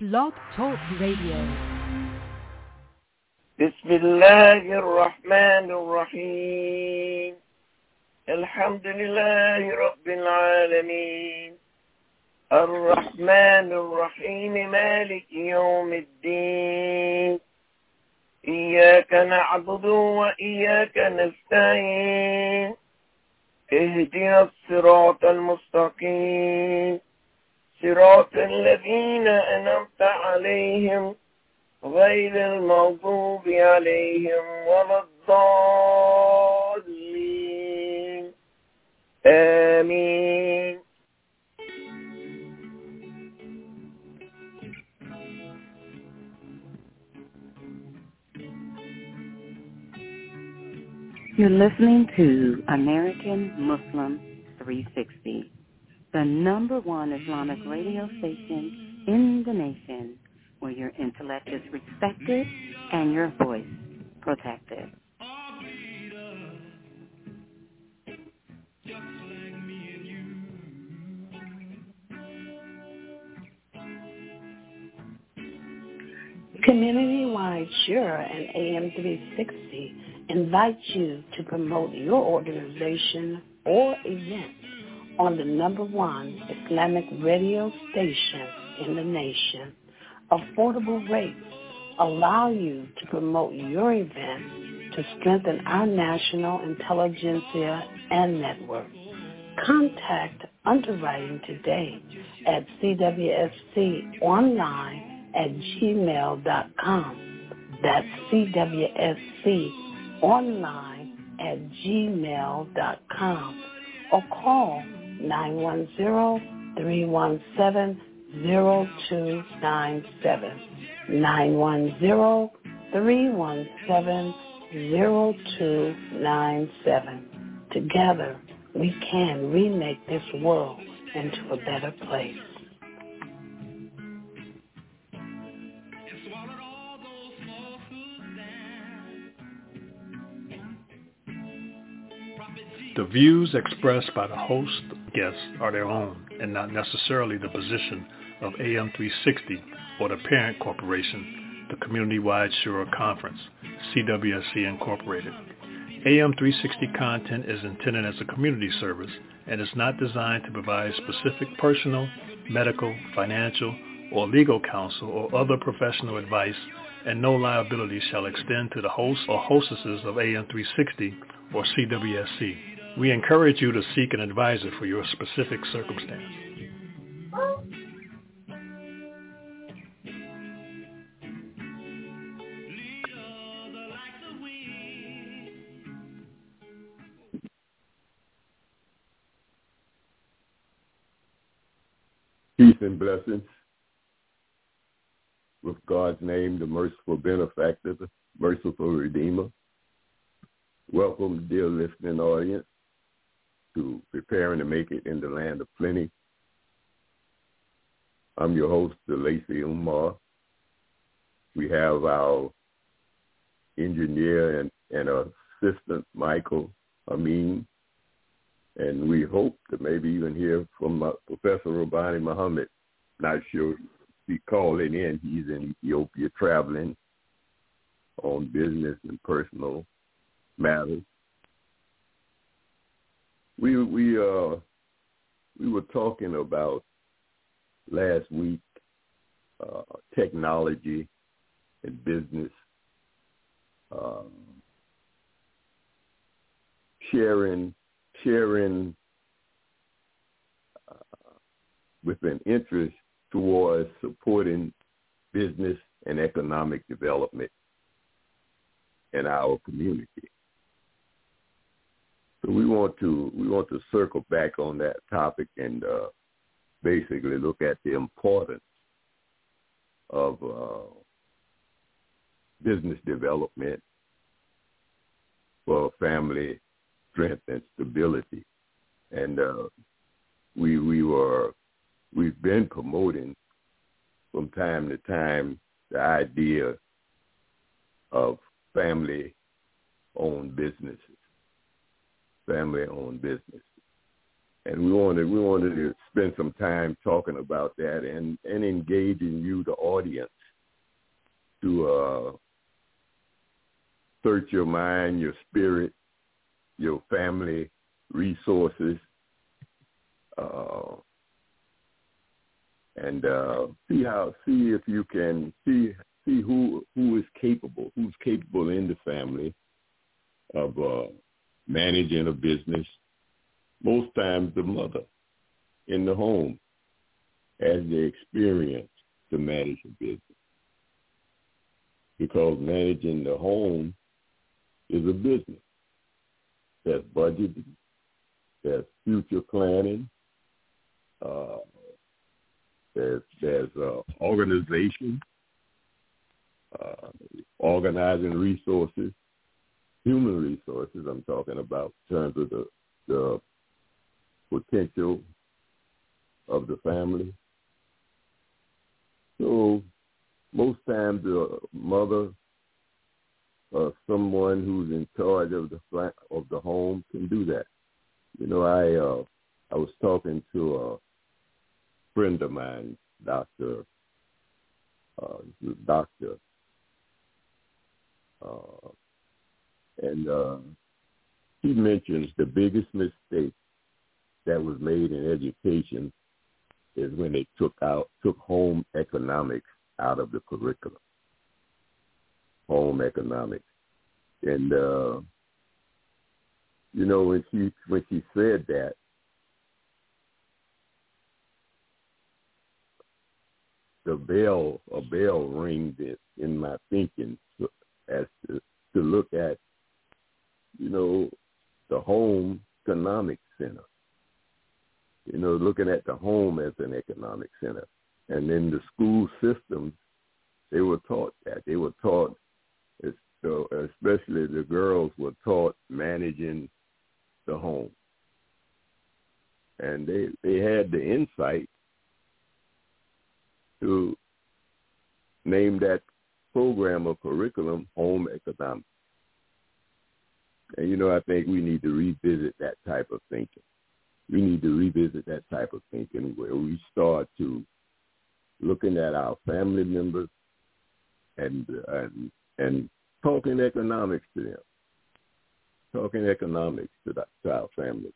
Blog Talk Radio. بسم الله الرحمن الرحيم الحمد لله رب العالمين الرحمن الرحيم مالك يوم الدين إياك نعبد وإياك نستعين اهدنا الصراط المستقيم صراط الذين أنعمت عليهم غير المغضوب عليهم ولا الضالين آمين. You're listening to American Muslim 360, the number one Islamic radio station in the nation, where your intellect is respected and your voice protected. Community-wide Shura and AM 360 invite you to promote your organization or event on the number one Islamic radio station in the nation. Affordable rates allow you to promote your event to strengthen our national intelligentsia and network. Contact underwriting today at cwsconline@gmail.com. That's cwsconline@gmail.com. Or call 910-317-0297. 910-317-0297. Together, we can remake this world into a better place. The views expressed by the host guests are their own and not necessarily the position of AM 360 or the parent corporation, the Community-Wide Shura Conference, CWSC Incorporated. AM 360 content is intended as a community service and is not designed to provide specific personal, medical, financial, or legal counsel or other professional advice, and no liability shall extend to the hosts or hostesses of AM 360 or CWSC. We encourage you to seek an advisor for your specific circumstance. Peace and blessings. With God's name, the merciful benefactor, the merciful redeemer. Welcome, dear listening audience, to Preparing to Make It in the Land of Plenty. I'm your host, Lacy Umar. We have our engineer and assistant, Michael Amin, and we hope to maybe even hear from Professor Robani Muhammad. Not sure if he's calling in. He's in Ethiopia traveling on business and personal matters. We were talking about last week technology and business, sharing with an interest towards supporting business and economic development in our community. So we want to circle back on that topic and basically look at the importance of business development for family strength and stability. And we've been promoting from time to time the idea of family-owned businesses. And we wanted to spend some time talking about that and engaging you, the audience, to search your mind, your spirit, your family resources, and see if you can see who is capable, who's capable in the family of managing a business. Most times the mother in the home has the experience to manage a business, because managing the home is a business. There's budgeting, there's future planning, there's organization, organizing resources, human resources I'm talking about, in terms of the potential of the family. So most times the mother or someone who's in charge of the home can do that. You know, I was talking to a friend of mine, doctor, and he mentions the biggest mistake that was made in education is when they took home economics out of the curriculum. Home economics. And you know, when she said that, a bell rings in my thinking as to look at, you know, the home economic center. You know, looking at the home as an economic center. And in the school systems, they were taught that. They were taught, especially the girls were taught managing the home. And they had the insight to name that program or curriculum Home Economics. And, you know, I think we need to revisit that type of thinking. We need to revisit that type of thinking where we start to looking at our family members and talking economics to them, talking economics to our family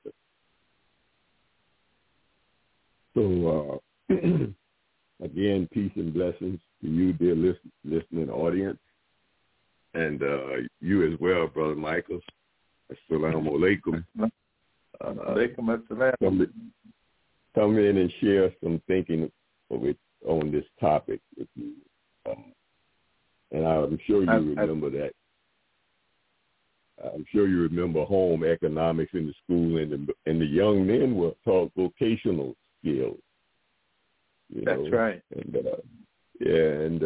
members. So, again, peace and blessings to you, dear listening audience, and you as well, Brother Michael. Assalamu alaikum. Come in and share some thinking on this topic with you. And I'm sure you remember that. I'm sure you remember home economics in the school, and the young men were taught vocational skills. That's right. And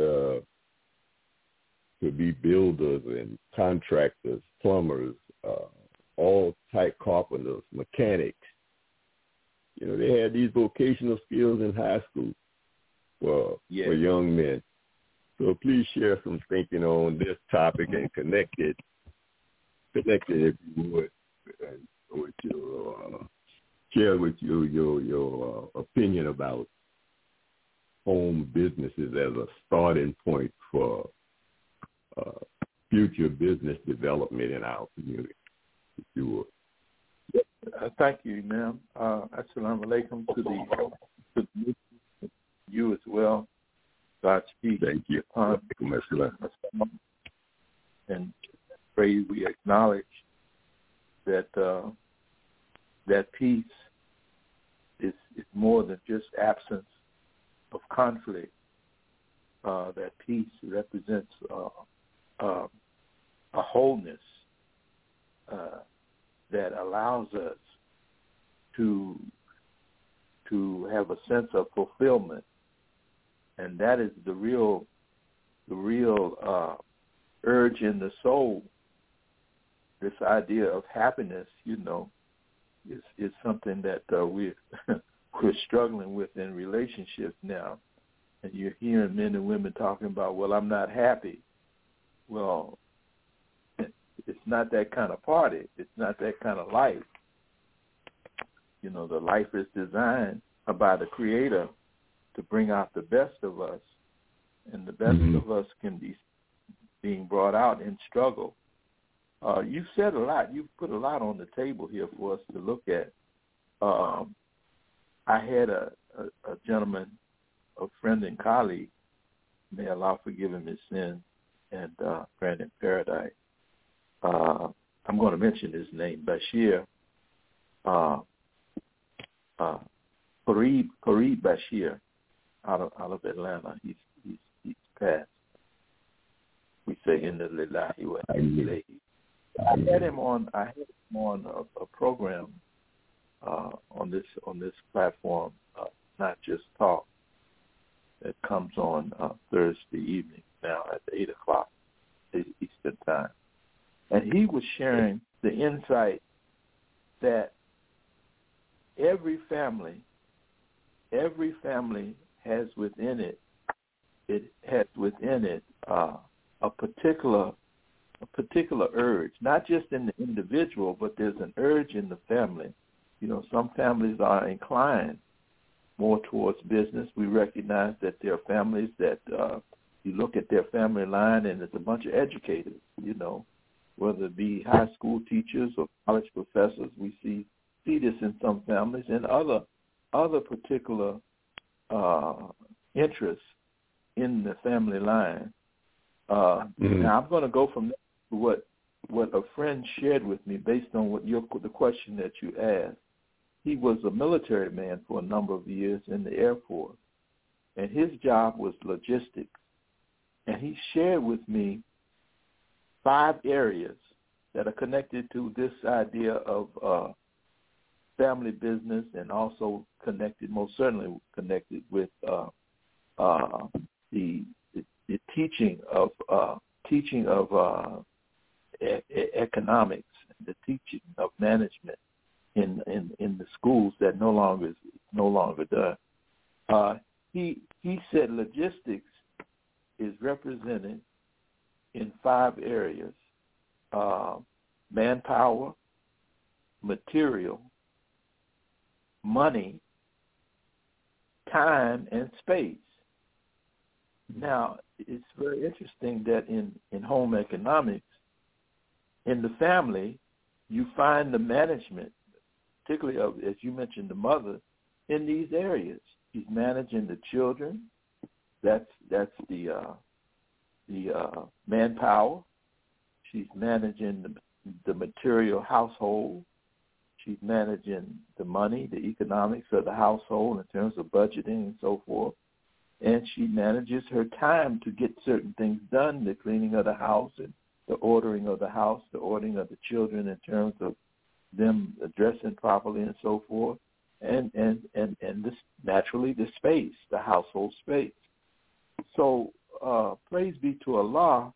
to be builders and contractors, plumbers, all type carpenters, mechanics. You know, they had these vocational skills in high school for young men. So please share some thinking on this topic and connect it if you would, with your share with you your opinion about home businesses as a starting point for future business development in our community, if you would. Thank you, ma'am. Assalamu alaikum to you as well. God speak. Thank you. And pray we acknowledge that that peace is more than just absence of conflict. That peace represents a wholeness that allows us to have a sense of fulfillment, and that is the real urge in the soul. This idea of happiness, you know, is something that we're struggling with in relationships now. And you're hearing men and women talking about, well, I'm not happy. Well, it's not that kind of party. It's not that kind of life. The life is designed by the Creator to bring out the best of us, and the best of us can be being brought out in struggle. You've said a lot. You've put a lot on the table here for us to look at. I had a gentleman, a friend and colleague, may Allah forgive him his sins and grant him paradise. I'm going to mention his name, Bashir. Fareed Bashir, out of Atlanta. He's passed. We say inna lillahi wa inna ilayhi. I had him on a program on this platform, Not Just Talk, that comes on Thursday evening now at 8:00 Eastern Time, and he was sharing the insight that every family has within it a particular urge, not just in the individual, but there's an urge in the family. Some families are inclined more towards business. We recognize that there are families that you look at their family line and it's a bunch of educators, whether it be high school teachers or college professors. We see this in some families, and other particular interests in the family line. Now I'm going to go from what a friend shared with me based on the question that you asked. He was a military man for a number of years in the Air Force, and his job was logistics. And he shared with me 5 areas that are connected to this idea of family business, and also most certainly connected with the teaching of economics, the teaching of management in the schools that no longer done. He said logistics is represented in 5 areas: manpower, material, money, time, and space. Now, it's very interesting that in home economics, in the family, you find the management, particularly of, as you mentioned, the mother, in these areas. She's managing the children. That's the manpower. She's managing the material household. She's managing the money, the economics of the household in terms of budgeting and so forth. And she manages her time to get certain things done, the cleaning of the house and the ordering of the house, the ordering of the children in terms of them dressing properly and so forth. And this, naturally, the space, the household space. So praise be to Allah.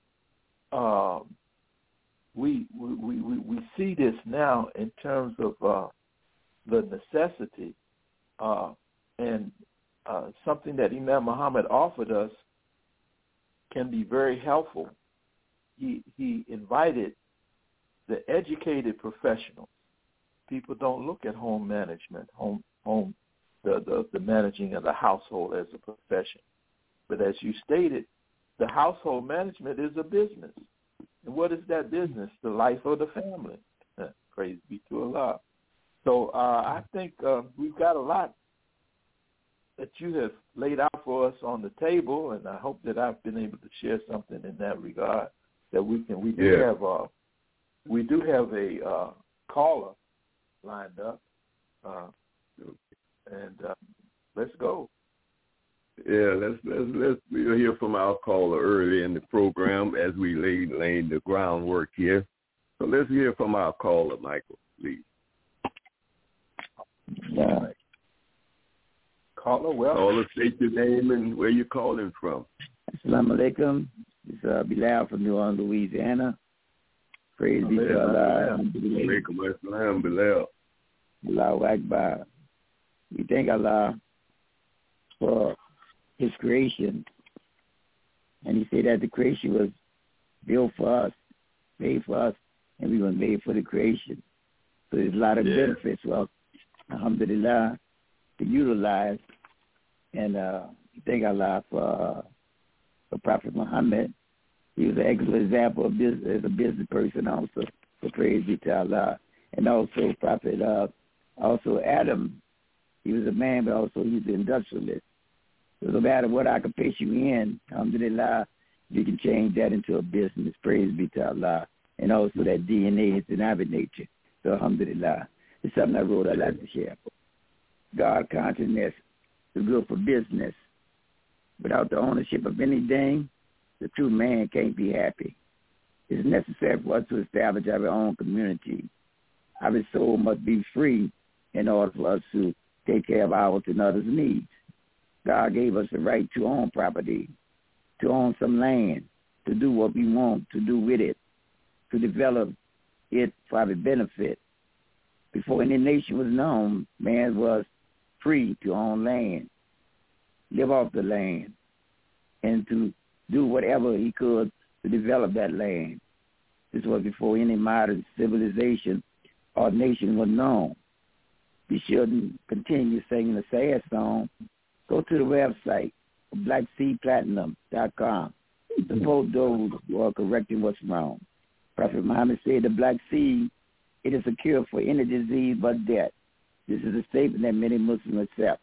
We see this now in terms of the necessity and something that Imam Muhammad offered us can be very helpful. He invited the educated professionals. People don't look at home management, the managing of the household as a profession. But as you stated, the household management is a business. And what is that business? The life of the family. Praise be to Allah. So I think we've got a lot that you have laid out for us on the table, and I hope that I've been able to share something in that regard. That we do have a caller lined up, and let's go. Yeah, let's we'll hear from our caller early in the program as we laid the groundwork here. So let's hear from our caller, Michael, please. Yeah. Caller, well. Caller, state your name and where you're calling from. Assalamu alaikum. It's Bilal from New Orleans, Louisiana. Praise be to Allah. Alaikum assalam, Bilal. Allahu Akbar. We thank Allah for His creation. And He said that the creation was built for us, made for us, and we were made for the creation. So there's a lot of benefits. Well, alhamdulillah, to utilize. And thank Allah for Prophet Muhammad. He was an excellent example of this as a business person also. So praise be to Allah. And also Prophet, also Adam, he was a man, but also he's an industrialist. So no matter what occupation you're in, alhamdulillah, you can change that into a business. Praise be to Allah. And also that DNA is in our nature. So alhamdulillah. It's something I wrote I'd like to share. God consciousness is good for business. Without the ownership of anything, the true man can't be happy. It's necessary for us to establish our own community. Our soul must be free in order for us to take care of ours and others' needs. God gave us the right to own property, to own some land, to do what we want to do with it, to develop it for our benefit. Before any nation was known, man was free to own land, live off the land, and to do whatever he could to develop that land. This was before any modern civilization or nation was known. We shouldn't continue singing a sad song. Go to the website, blackseedplatinum.com. Support those who are correcting what's wrong. Prophet Muhammad said the black seed, it is a cure for any disease but death. This is a statement that many Muslims accept.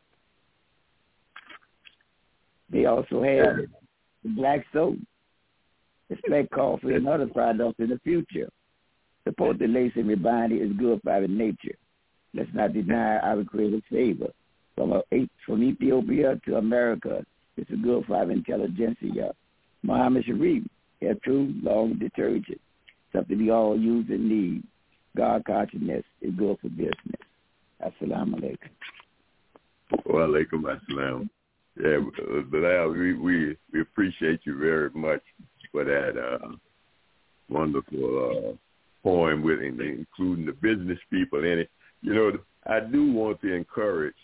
They also have the black soap, the black coffee, and other products in the future. Support the lace and rebinding is good for our nature. Let's not deny our Creator's favor. From Ethiopia to America, it's a good for our intelligentsia. Muhammad Sharif, a true long detergent, something we all use and need. God consciousness is good for business. Assalamu alaikum. Wa alaikum assalam. Yeah, Bilal, we appreciate you very much for that wonderful poem with including the business people in it. You know, I do want to encourage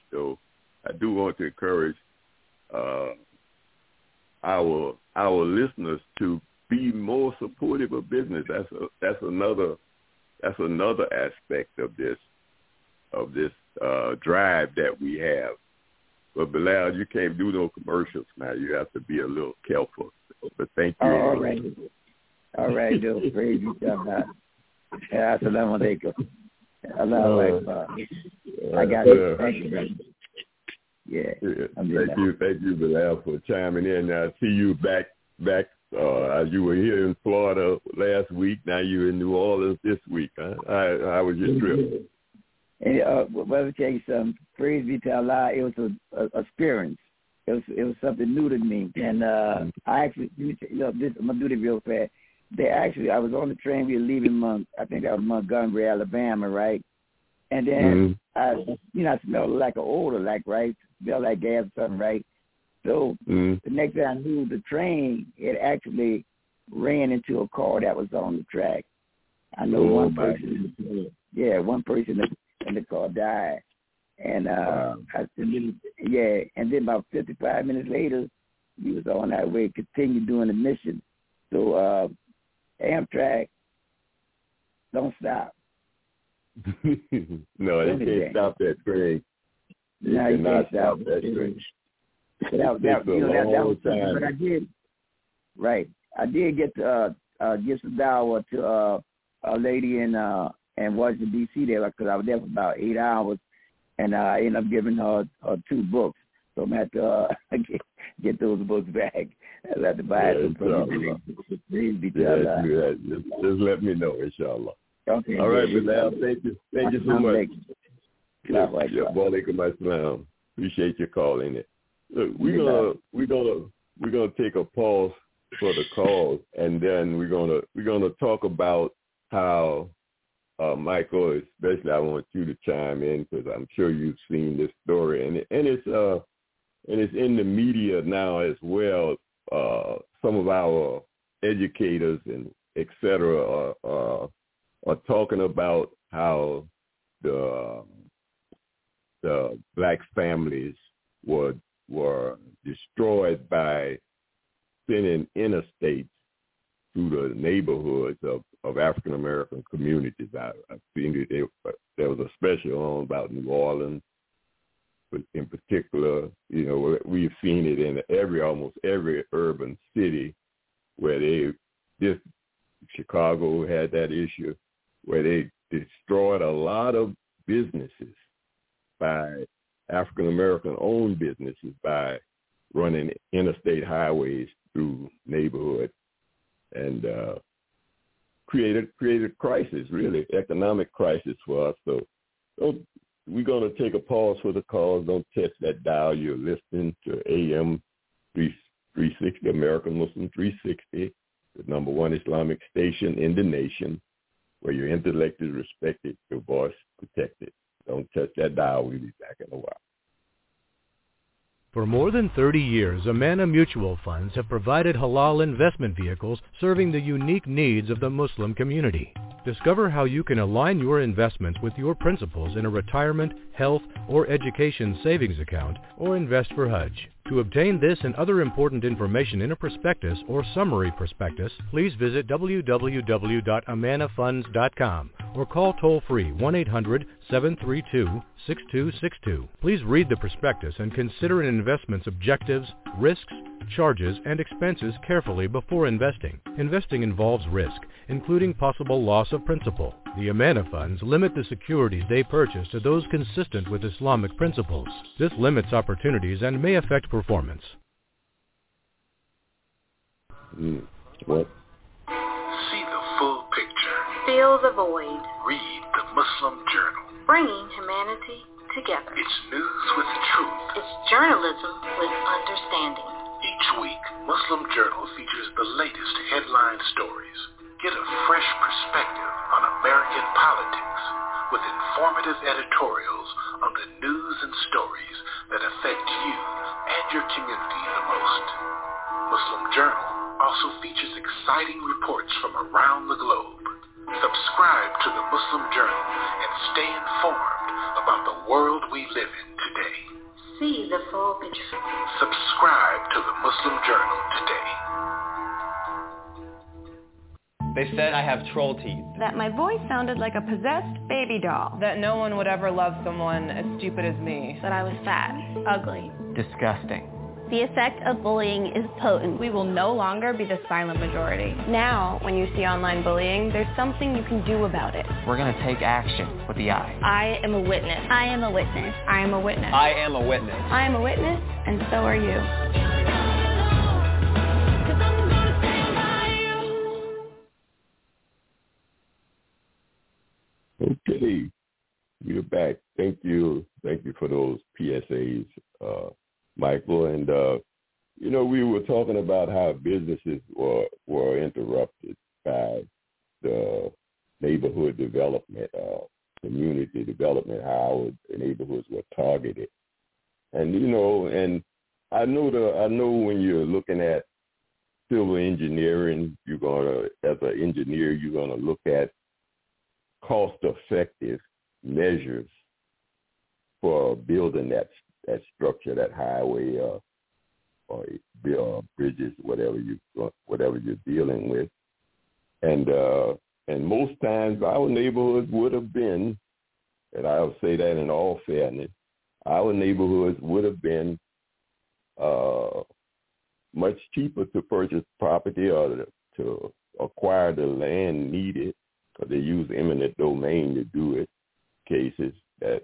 our listeners to be more supportive of business. That's another aspect of this drive that we have. But Bilal, you can't do no commercials now. You have to be a little careful. But thank you. All right, dude. Praise you, God. Assalamu alaikum. Allahu Akbar. I got it. Thank you. Yeah. Thank you, Bilal, for chiming in. I see you back. You were here in Florida last week. Now you're in New Orleans this week. Huh? How was your trip? And, let me tell you something. Praise be to Allah. It was a experience. It was something new to me. And I actually, I'm gonna do this real fast. I was on the train. We were leaving I think that was Montgomery, Alabama, right? And then I smelled like an odor, right? Smelled like gas or something, right? So the next thing I knew, the train, it actually ran into a car that was on the track. I know one person in the car died. And and then about 55 minutes later, we was on our way, continued doing the mission. So Amtrak, don't stop. No, you can't stop that train. You can't stop that train. That was something, but I did. Right, I did get to give some dawah to a lady in Washington D.C. there because I was there for about 8 hours, and I ended up giving her 2 books. So I'm going to have to get those books back. I'll have to buy them from you. Just let me know, inshallah. Okay. All right, Bilal, thank you so much. Walaikum assalam. Appreciate your calling it. Look, we're gonna take a pause for the calls, and then we're gonna talk about how Michael, especially I want you to chime in because I'm sure you've seen this story, and it's in the media now as well. Some of our educators and et cetera are talking about how the black families were destroyed by spinning interstates through the neighborhoods of African American communities. I've seen it. There was a special on about New Orleans, but in particular, we've seen it in almost every urban city where Chicago had that issue where they destroyed a lot of businesses by African American owned businesses by running interstate highways through neighborhoods and created crisis, really economic crisis for us. So we're going to take a pause for the cause. Don't touch that dial. You're listening to AM 360, American Muslim 360, the number one Islamic station in the nation, where your intellect is respected, your voice protected. Don't touch that dial. We'll be back in a while. For more than 30 years, Amana Mutual Funds have provided halal investment vehicles serving the unique needs of the Muslim community. Discover how you can align your investments with your principles in a retirement, health, or education savings account, or invest for Hajj. To obtain this and other important information in a prospectus or summary prospectus, please visit www.amanafunds.com or call toll-free 1-800-732-6262. Please read the prospectus and consider an investment's objectives, risks, charges, and expenses carefully before investing. Investing involves risk, including possible loss of principal. The Amana funds limit the securities they purchase to those consistent with Islamic principles. This limits opportunities and may affect performance. What? See the full picture. Feel the void. Read the Muslim Journal. Bringing humanity together. It's news with truth. It's journalism with understanding. Each week, Muslim Journal features the latest headline stories. Get a fresh perspective on American politics with informative editorials on the news and stories that affect you and your community the most. Muslim Journal also features exciting reports from around the globe. Subscribe to the Muslim Journal and stay informed about the world we live in today. See the full picture. Subscribe to the Muslim Journal today. They said I have troll teeth. That my voice sounded like a possessed baby doll. That no one would ever love someone as stupid as me. That I was fat, ugly, disgusting. The effect of bullying is potent. We will no longer be the silent majority. Now, when you see online bullying, there's something you can do about it. We're going to take action with the I. I am a witness. I am a witness. I am a witness. I am a witness. I am a witness, and so are you. Okay, we're back. Thank you for those PSAs, Michael. And we were talking about how businesses were interrupted by the neighborhood development, community development, how neighborhoods were targeted. And and I know when you're looking at civil engineering, as an engineer, you're gonna look at cost-effective measures for building that structure, that highway or bridges, whatever you're dealing with, and most times our neighborhoods would have been, and I'll say that in all fairness, our neighborhoods would have been much cheaper to purchase property or to acquire the land needed. Because they use eminent domain to do it. Cases that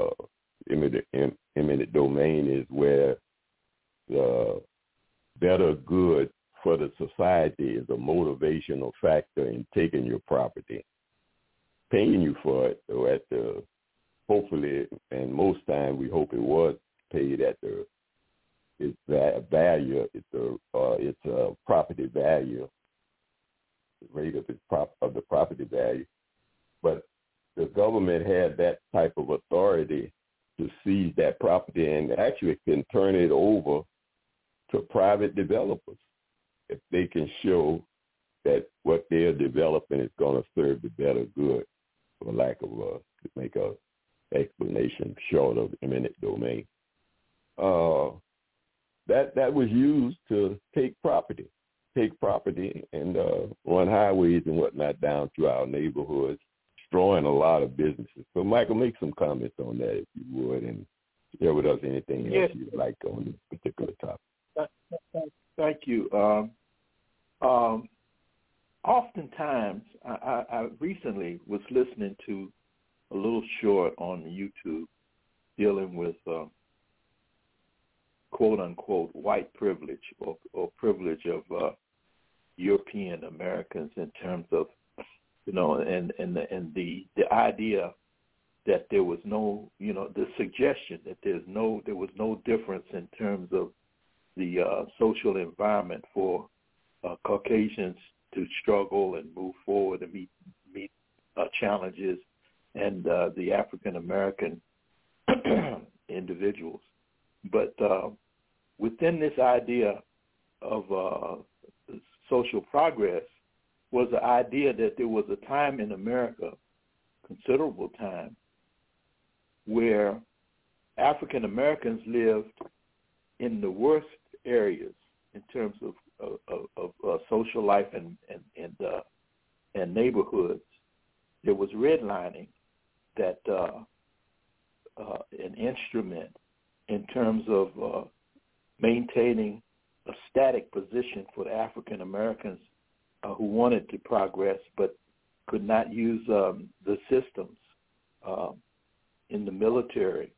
eminent domain is where the better good for the society is a motivational factor in taking your property, paying you for it, or hopefully, and most times we hope it was paid at its value, its property value. Rate of the property value, but the government had that type of authority to seize that property and actually can turn it over to private developers if they can show that what they're developing is going to serve the better good, for lack of to make a explanation short of eminent domain. That was used to take property. take property and run highways and whatnot down through our neighborhoods, destroying a lot of businesses. So, Michael, make some comments on that if you would, and share with us anything else you'd like on this particular topic. Thank you. Oftentimes, I recently was listening to a little short on YouTube dealing with quote-unquote white privilege or privilege of European Americans in terms of, and the idea that there was no, the suggestion that there was no difference in terms of the social environment for Caucasians to struggle and move forward and meet challenges, and the African American individuals. But within this idea of social progress was the idea that there was a time in America, considerable time, where African Americans lived in the worst areas in terms of social life and neighborhoods. There was redlining that an instrument in terms of maintaining a static position for the African Americans who wanted to progress but could not use the systems in the military.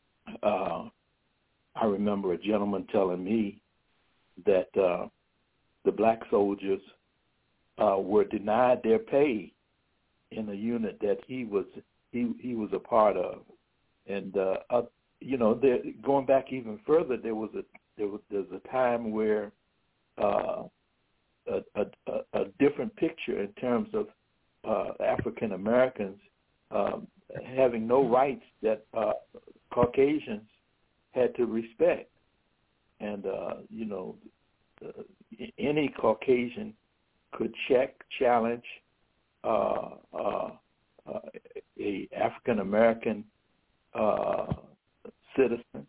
I remember a gentleman telling me that the black soldiers were denied their pay in a unit that he was a part of, and going back even further, there's a time where a different picture in terms of African Americans having no rights that Caucasians had to respect, and any Caucasian could challenge a African American citizen.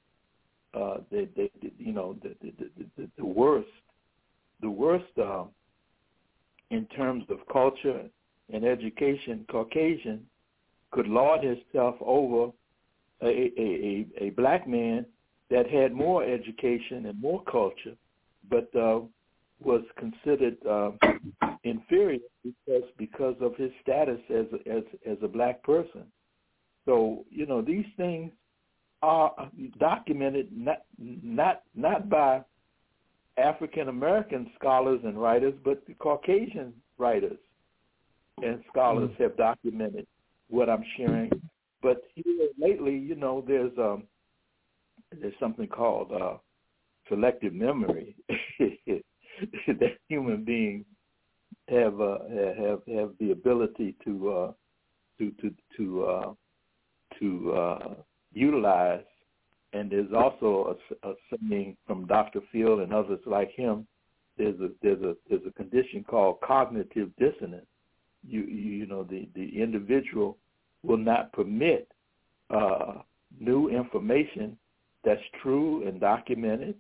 The worst in terms of culture and education, Caucasian could lord himself over a black man that had more education and more culture, but was considered inferior because of his status as a black person. So these things are documented not by African American scholars and writers, but the Caucasian writers and scholars have documented what I'm sharing. But here lately, there's something called selective memory that human beings have the ability to utilize. And there's also a saying from Dr. Phil and others like him. There's a condition called cognitive dissonance. The individual will not permit new information that's true and documented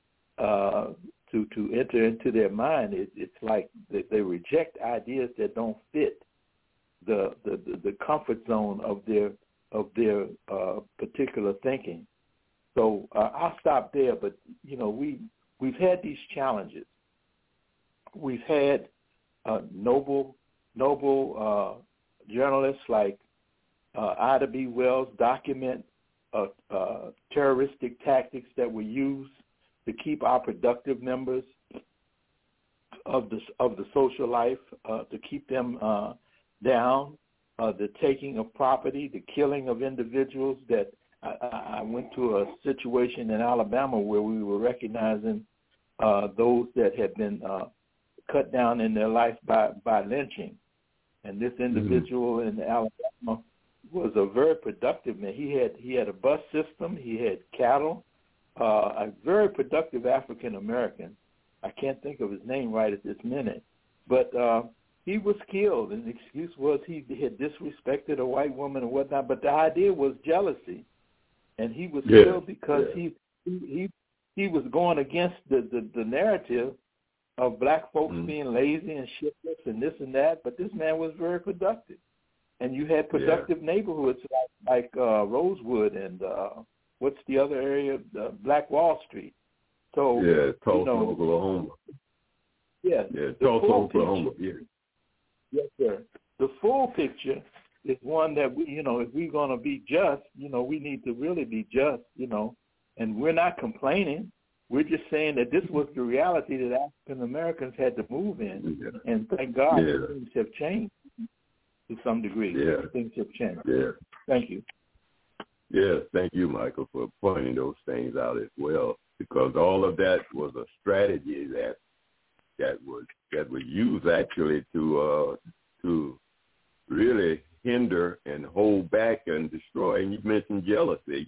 to enter into their mind. It's like they reject ideas that don't fit the comfort zone of their particular thinking. So I'll stop there. But we've had these challenges. We've had noble journalists like Ida B. Wells document terroristic tactics that were used to keep our productive members of the social life, to keep them down, the taking of property, the killing of individuals. That I went to a situation in Alabama where we were recognizing those that had been cut down in their life by lynching. And this individual in Alabama was a very productive man. He had a bus system. He had cattle. A very productive African American. I can't think of his name right at this minute, but he was killed, and the excuse was he had disrespected a white woman and whatnot. But the idea was jealousy, and he was killed because he was going against the narrative of black folks being lazy and shiftless and this and that, but this man was very productive. And you had productive neighborhoods like Rosewood and what's the other area? Black Wall Street. So Tulsa, Oklahoma. Yeah, Tulsa, Oklahoma. Yes, sir. The full picture is one that we, if we're going to be just, we need to really be just, and we're not complaining. We're just saying that this was the reality that African Americans had to move in, and thank God things have changed to some degree. Things have changed. Thank you. Yes, thank you, Michael, for pointing those things out as well, because all of that was a strategy that was used actually to really hinder and hold back and destroy. And you mentioned jealousy,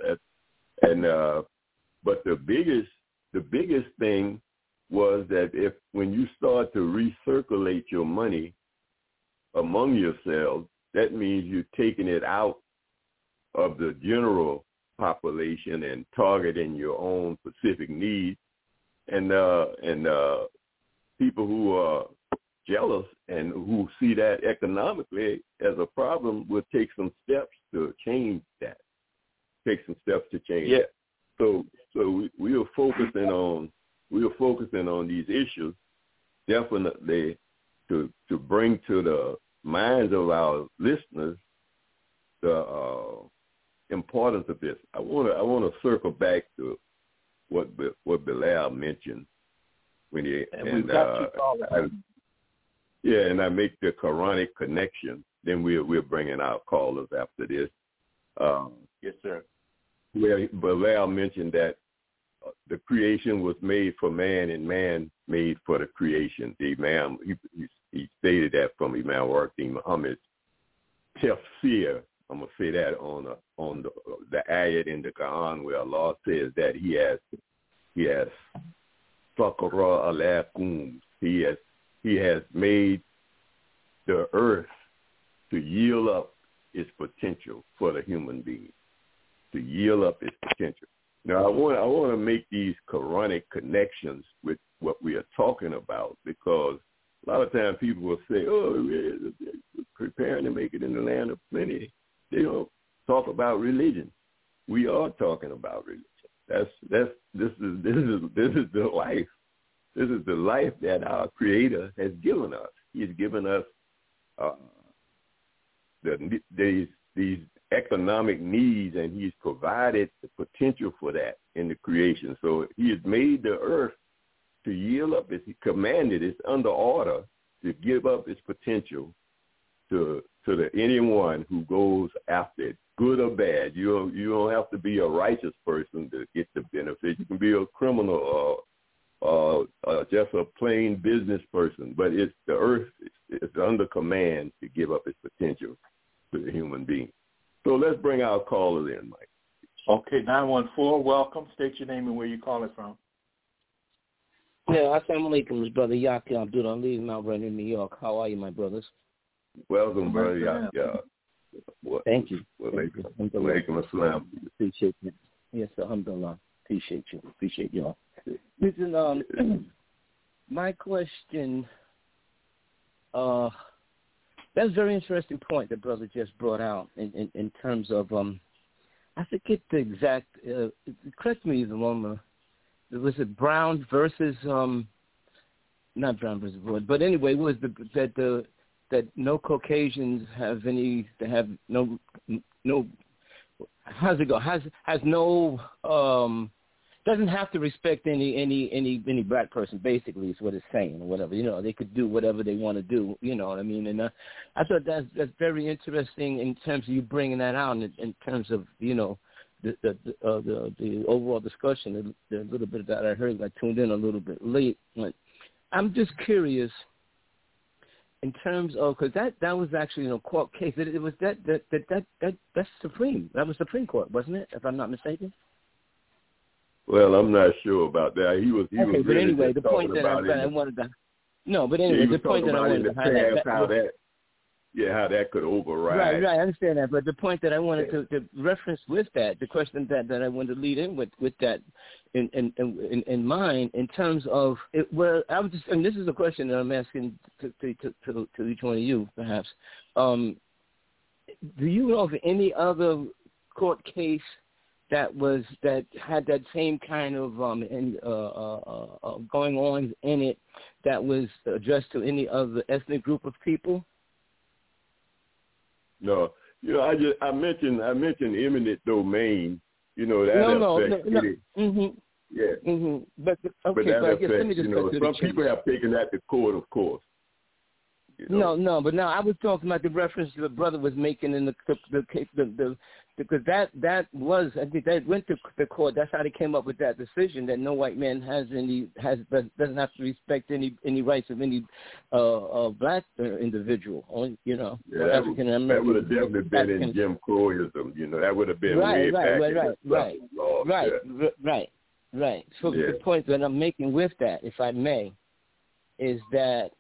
but the biggest thing was that when you start to recirculate your money among yourselves, that means you're taking it out of the general population and targeting your own specific needs, and people who are jealous and who see that economically as a problem will take some steps to change that. That. So we are focusing on these issues definitely to bring to the minds of our listeners the importance of this. I want to circle back to what Bilal mentioned when he and I make the Quranic connection. Then we're bringing out callers after this. Yes, sir. Where Bilal mentioned that the creation was made for man and man made for the creation. The Imam, he stated that from Imam Waqi Muhammad's tafsir. I'm going to say that on the ayat in the Quran where Allah says that He has Faqra alakum. He has made the earth to yield up its potential for the human being. To yield up its potential. Now, I want to make these Quranic connections with what we are talking about, because a lot of times people will say, "Oh, we're preparing to make it in the land of plenty." They don't talk about religion. We are talking about religion. This is the life. This is the life that our Creator has given us. He's given us these economic needs, and He's provided the potential for that in the creation. So He has made the earth to yield up. He commanded, it's under order to give up its potential to anyone who goes after it, good or bad. You don't have to be a righteous person to get the benefit. You can be a criminal or just a plain business person, but it's the earth. It's under command to give up its potential to the human being. So let's bring our callers in, Mike. Okay, 914, welcome. State your name and where you're calling from. Yeah, assalamu alaikum, it's Brother Yaqi Abdul Ali, Mount Vernon, New York. How are you, my brothers? Welcome, Brother Yaqi. Thank you. Walaikum assalam. Appreciate you. Yes, alhamdulillah. Appreciate you all. Listen, my question, that's a very interesting point that brother just brought out in terms of, I forget the exact, correct me if I'm wrong, was it Brown versus, not Brown versus Wood, but anyway, was that no Caucasians have no, how's it go? Has no, doesn't have to respect any black person, basically, is what it's saying, or whatever. They could do whatever they want to do, you know what I mean? And I thought that's very interesting in terms of you bringing that out in terms of, the overall discussion, the little bit that I heard. I tuned in a little bit late. But I'm just curious in terms of, because that was actually a court case. It was that's Supreme. That was Supreme Court, wasn't it? If I'm not mistaken. Well, I'm not sure about that. He was okay, but really anyway, the point that I wanted to. No, but anyway, the point that I wanted to highlight. how that could override. Right, I understand that. But the point that I wanted to reference with that, the question that I wanted to lead in with that in mind, in terms of it, where I was just, and this is a question that I'm asking to each one of you, perhaps. Do you know of any other court case that had that same kind of going on in it, that was addressed to any other ethnic group of people? No, I mentioned eminent domain. That Mm-hmm. Yeah. Mm-hmm. But that I guess let me just some people have taken that to court, of course. No, but now I was talking about the reference the brother was making in the because that was, I think that went to the court. That's how they came up with that decision that no white man doesn't have to respect any rights of any black individual. African American. That would have definitely been in Jim Crowism. That would have been way back. Right. So the point that I'm making with that, if I may, is that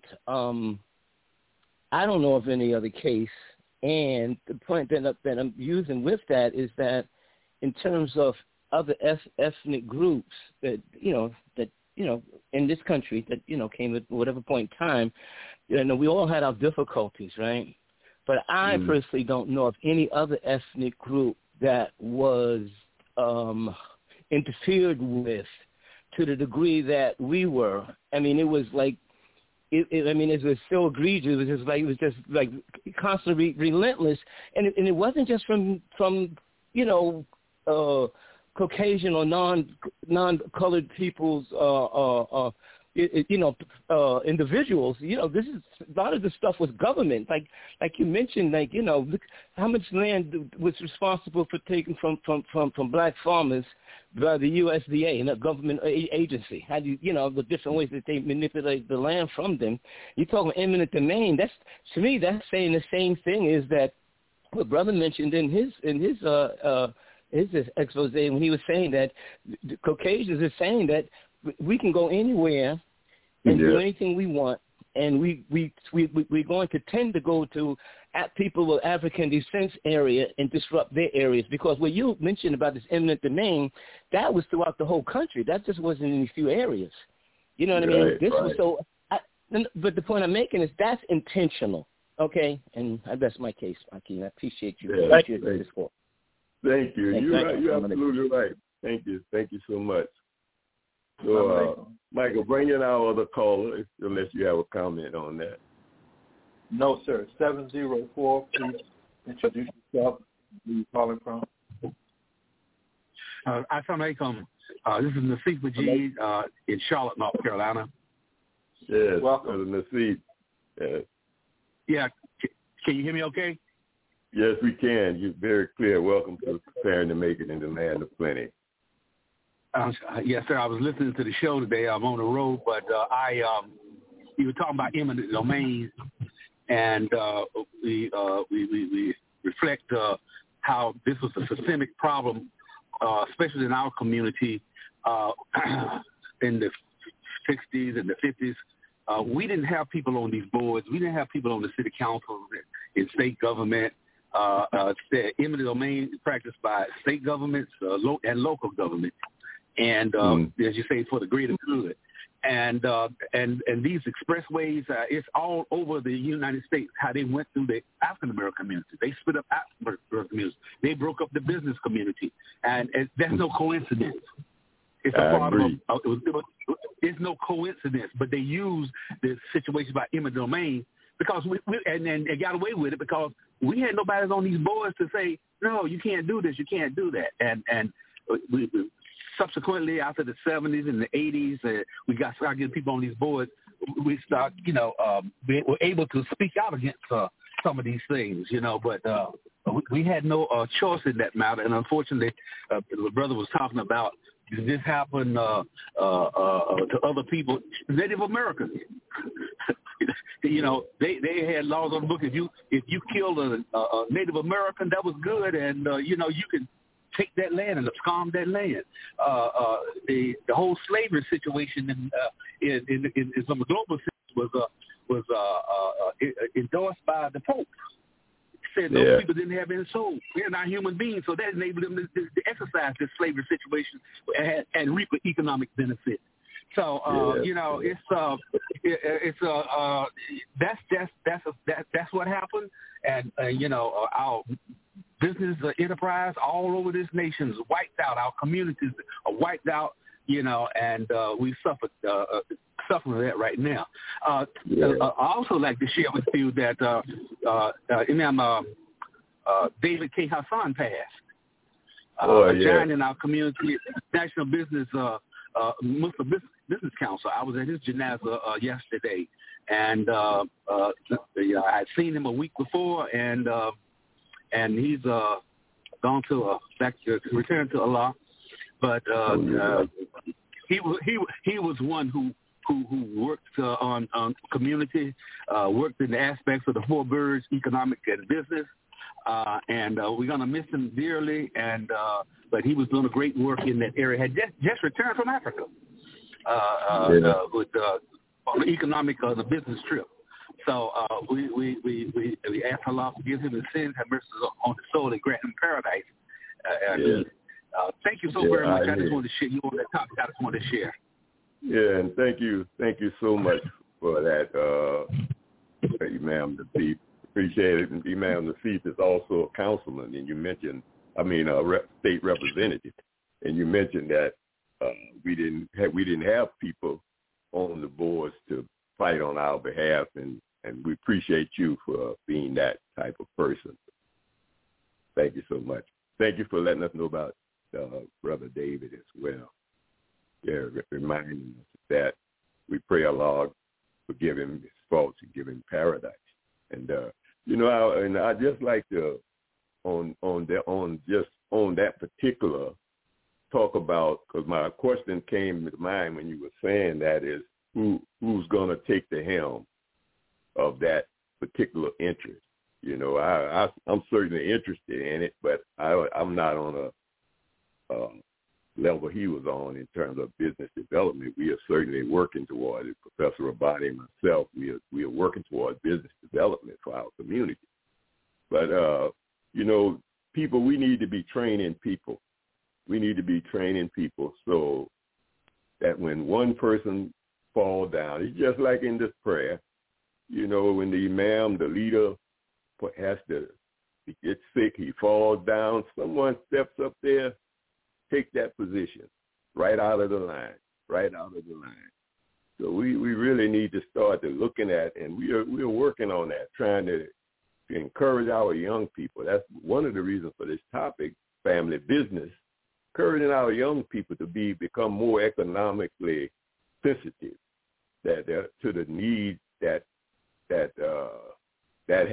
I don't know of any other case. And the point that I'm using with that is that in terms of other ethnic groups that in this country that came at whatever point in time, we all had our difficulties, right? But I personally don't know of any other ethnic group that was interfered with to the degree that we were. I mean, it was like. It was so egregious. It was just like constantly relentless, and it wasn't just from Caucasian or non-colored people's individuals. This is a lot of the stuff was government. Like you mentioned, look how much land was responsible for taking from black farmers by the USDA and a government agency. How do the different ways that they manipulate the land from them? You're talking eminent domain. That's, to me, that's saying the same thing is that what brother mentioned in his expose when he was saying that the Caucasians are saying that we can go anywhere and do anything we want, and we're going to tend to go to people with African descent area and disrupt their areas, because what you mentioned about this eminent domain, that was throughout the whole country. That just wasn't in a few areas. You know what I mean? Was so. But the point I'm making is that's intentional. Okay, and that's my case, Akeem. I appreciate you. Thank you. You're right. You're absolutely right. Thank you so much. So, Michael, bring in our other caller, unless you have a comment on that. No, sir. 704, please introduce yourself. Where you calling from? Assalamu alaikum. This is Nasif Majid in Charlotte, North Carolina. Yes, welcome. Nasif. Yes. Yeah, can you hear me okay? Yes, we can. You're very clear. Welcome to Preparing to Make It in the Land of Plenty. Yes, sir. I was listening to the show today. I'm on the road, but you were talking about eminent domains, and we reflect how this was a systemic problem, especially in our community in the 60s and the 50s. We didn't have people on these boards. We didn't have people on the city councils and state government. Eminent domain is practiced by state governments and local governments. And as you say, for the greater good, and these expressways, it's all over the United States. How they went through the African American community, they split up African American communities, they broke up the business community, and that's no coincidence. It's a part of it's no coincidence, but they use the situation about eminent domain because we got away with it because we had nobody on these boards to say no, you can't do this, you can't do that, and we subsequently, after the 70s and the 80s, we started getting people on these boards. We we were able to speak out against some of these things, but we had no choice in that matter. And unfortunately, the brother was talking about this happened to other people, Native Americans. They had laws on the book. If you killed a Native American, that was good, and you can take that land and abscond that land. The whole slavery situation in from a global sense was endorsed by the Pope. He said those people didn't have any soul. They're not human beings, so that enabled them to exercise this slavery situation and reap economic benefit. So that's what happened, and our business enterprise all over this nation is wiped out. Our communities are wiped out, and we suffering that right now. I also like to share with you that Imam David K. Hassan passed. A giant in our community, National Business Muslim Business Council. I was at his janazah yesterday, and I'd seen him a week before, and he's gone to returned to Allah, but he was one who worked on community, worked in the aspects of the four birds, economic and business, and we're gonna miss him dearly. But he was doing a great work in that area. Had just returned from Africa with on the economic the business trip. So we ask Allah to give him his sins, have mercy on his soul, and grant him paradise. Thank you so very much. I just wanted to share you on that topic. I just wanted to share. Yeah, and thank you so much for that, Imam Latif. Appreciate it. And Imam Latif is also a councilman, and you mentioned, a state representative, and you mentioned that we didn't have people on the boards to fight on our behalf, and we appreciate you for being that type of person. Thank you so much. Thank you for letting us know about Brother David as well. Yeah, reminding us that we pray Allah forgive him his faults and give him paradise. And I just like to on that particular talk about, because my question came to mind when you were saying that, is who's going to take the helm of that particular interest. I'm certainly interested in it, but I'm not on a level he was on in terms of business development. We are certainly working toward it. Professor Rabani and myself, we are working toward business development for our community. But, people, we need to be training people. We need to be training people so that when one person falls down, it's just like in this prayer, when the imam, the leader, he gets sick, he falls down, someone steps up there, take that position right out of the line. So we really need to start looking at, and we're working on that, trying to encourage our young people. That's one of the reasons for this topic, family business, encouraging our young people to become more economically sensitive to the needs that there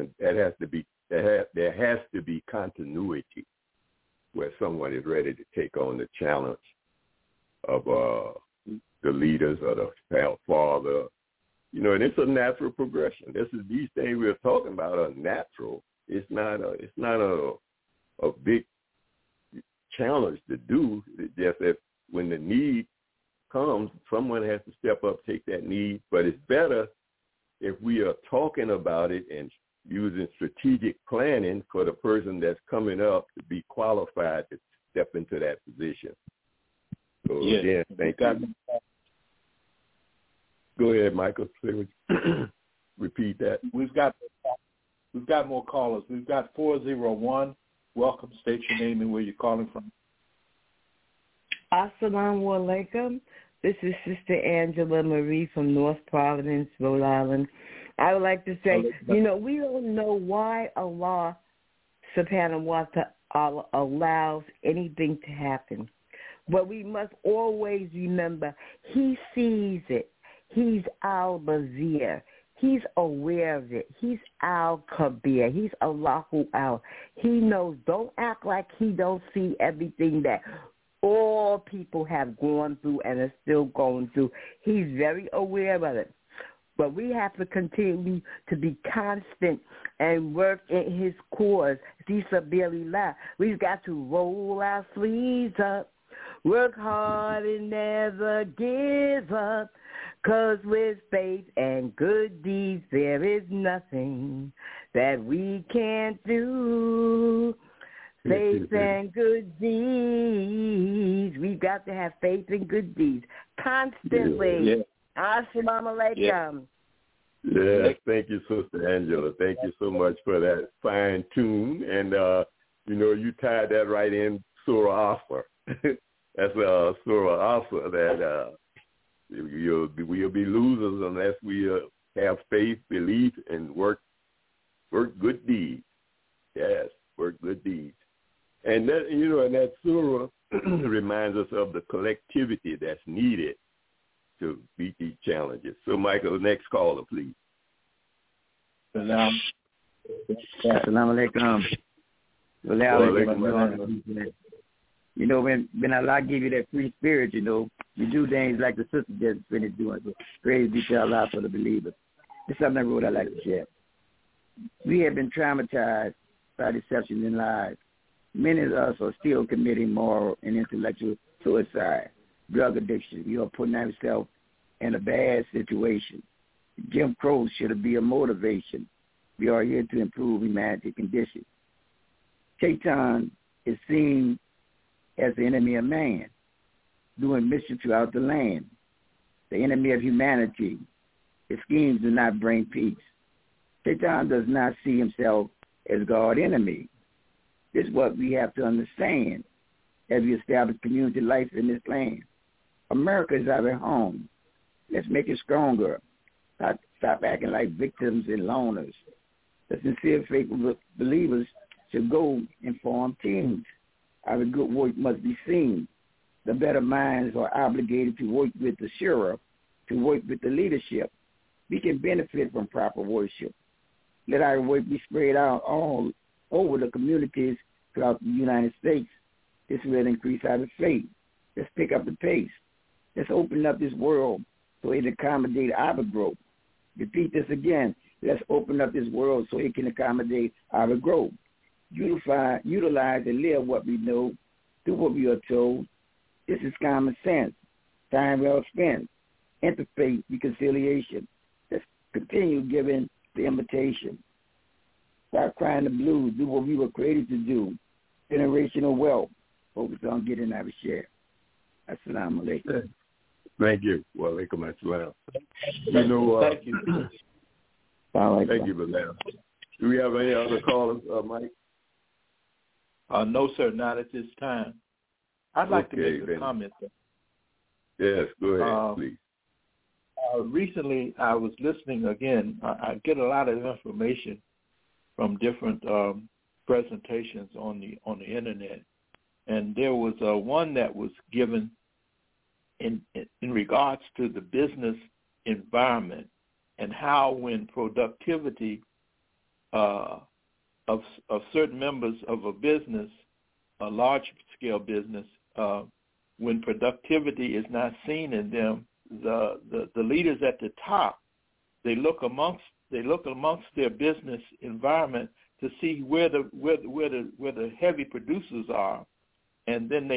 has to be continuity where someone is ready to take on the challenge of the leaders or the father. And it's a natural progression. These things we're talking about are natural. It's not a big challenge to do. It's just that when the need comes, someone has to step up, take that need. But it's better if we are talking about it and using strategic planning for the person that's coming up to be qualified to step into that position. So again, thank you. Go ahead, Michael. Repeat that. We've got more callers. We've got 401. Welcome. State your name and where you're calling from. Assalamu alaikum. This is Sister Angela Marie from North Providence, Rhode Island. I would like to say, we don't know why Allah subhanahu wa ta'ala allows anything to happen. But we must always remember He sees it. He's al-Bazir. He's aware of it. He's al-Kabir. He's Allahu al. He knows. Don't act like He don't see everything that all people have gone through and are still going through. He's very aware of it. But we have to continue to be constant and work in His cause. We've got to roll our sleeves up, work hard and never give up, 'Cause with faith and good deeds, there is nothing that we can't do. Faith and good deeds. We've got to have faith and good deeds constantly. Yeah. Assalamu alaikum. Yes, thank you, Sister Angela. Thank you so much for that fine tune. And, you tied that right in Surah Asr. That's Surah Asr that we'll be losers unless we have faith, belief, and work good deeds. Yes, work good deeds. And that, and that surah reminds us of the collectivity that's needed to beat these challenges. So, Michael, next caller, please. Assalamu alaikum. When Allah give you that free spirit, you do things like the sister just finished doing. So praise be to Allah for the believers. This is something I wrote I'd like to share. We have been traumatized by deception in lives. Many of us are still committing moral and intellectual suicide, drug addiction. You are putting yourself in a bad situation. Jim Crow should be a motivation. We are here to improve humanity conditions. Shaitan is seen as the enemy of man, doing mischief throughout the land. The enemy of humanity. His schemes do not bring peace. Shaitan does not see himself as God's enemy. This is what we have to understand as we establish community life in this land. America is our home. Let's make it stronger. Stop acting like victims and loners. The sincere faithful believers should go and form teams. Our good work must be seen. The better minds are obligated to work with the shura, to work with the leadership. We can benefit from proper worship. Let our work be spread out all over the communities throughout the United States. This will increase our faith. Let's pick up the pace. Let's open up this world so it accommodate our growth. Repeat this again. Let's open up this world so it can accommodate our growth. Utilize and live what we know. Do what we are told. This is common sense. Time well spent. Interfaith reconciliation. Let's continue giving the invitation. Stop crying the blues. Do what we were created to do. Generational wealth. Focus on getting our share. Assalamu alaikum. Thank you. Wa alaikum assalam. Thank you. Thank you, Bilal. Do we have any other callers, Mike? No, sir, not at this time. I'd like to make a comment. Yes, go ahead, please. Recently, I was listening again. I get a lot of information from different presentations on the internet, and there was one that was given in regards to the business environment and how when productivity of certain members of a business, a large-scale business, when productivity is not seen in them, the leaders at the top, they look amongst their business environment to see where the heavy producers are, and then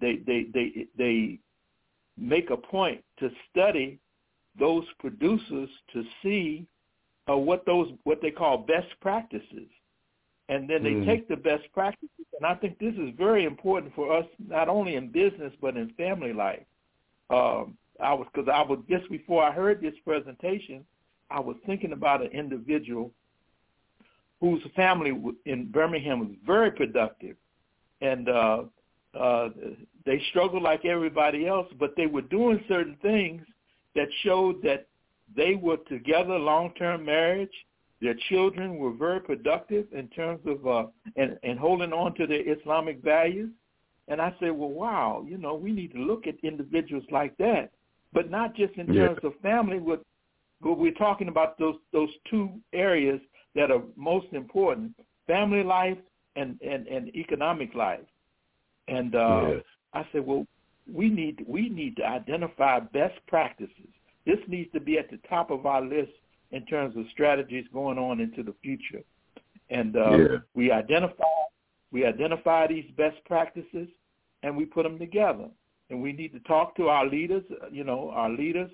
they make a point to study those producers to see what they call best practices. And then they take the best practices, and I think this is very important for us, not only in business but in family life. Just before I heard this presentation, I was thinking about an individual whose family in Birmingham was very productive, and they struggled like everybody else, but they were doing certain things that showed that they were together, long-term marriage. Their children were very productive in terms of and holding on to their Islamic values. And I said, well, wow, we need to look at individuals like that, but not just in terms of family. But we're talking about those two areas that are most important: family life and economic life. And I said, well, we need to identify best practices. This needs to be at the top of our list in terms of strategies going on into the future. And we identify these best practices, and we put them together. And we need to talk to our leaders,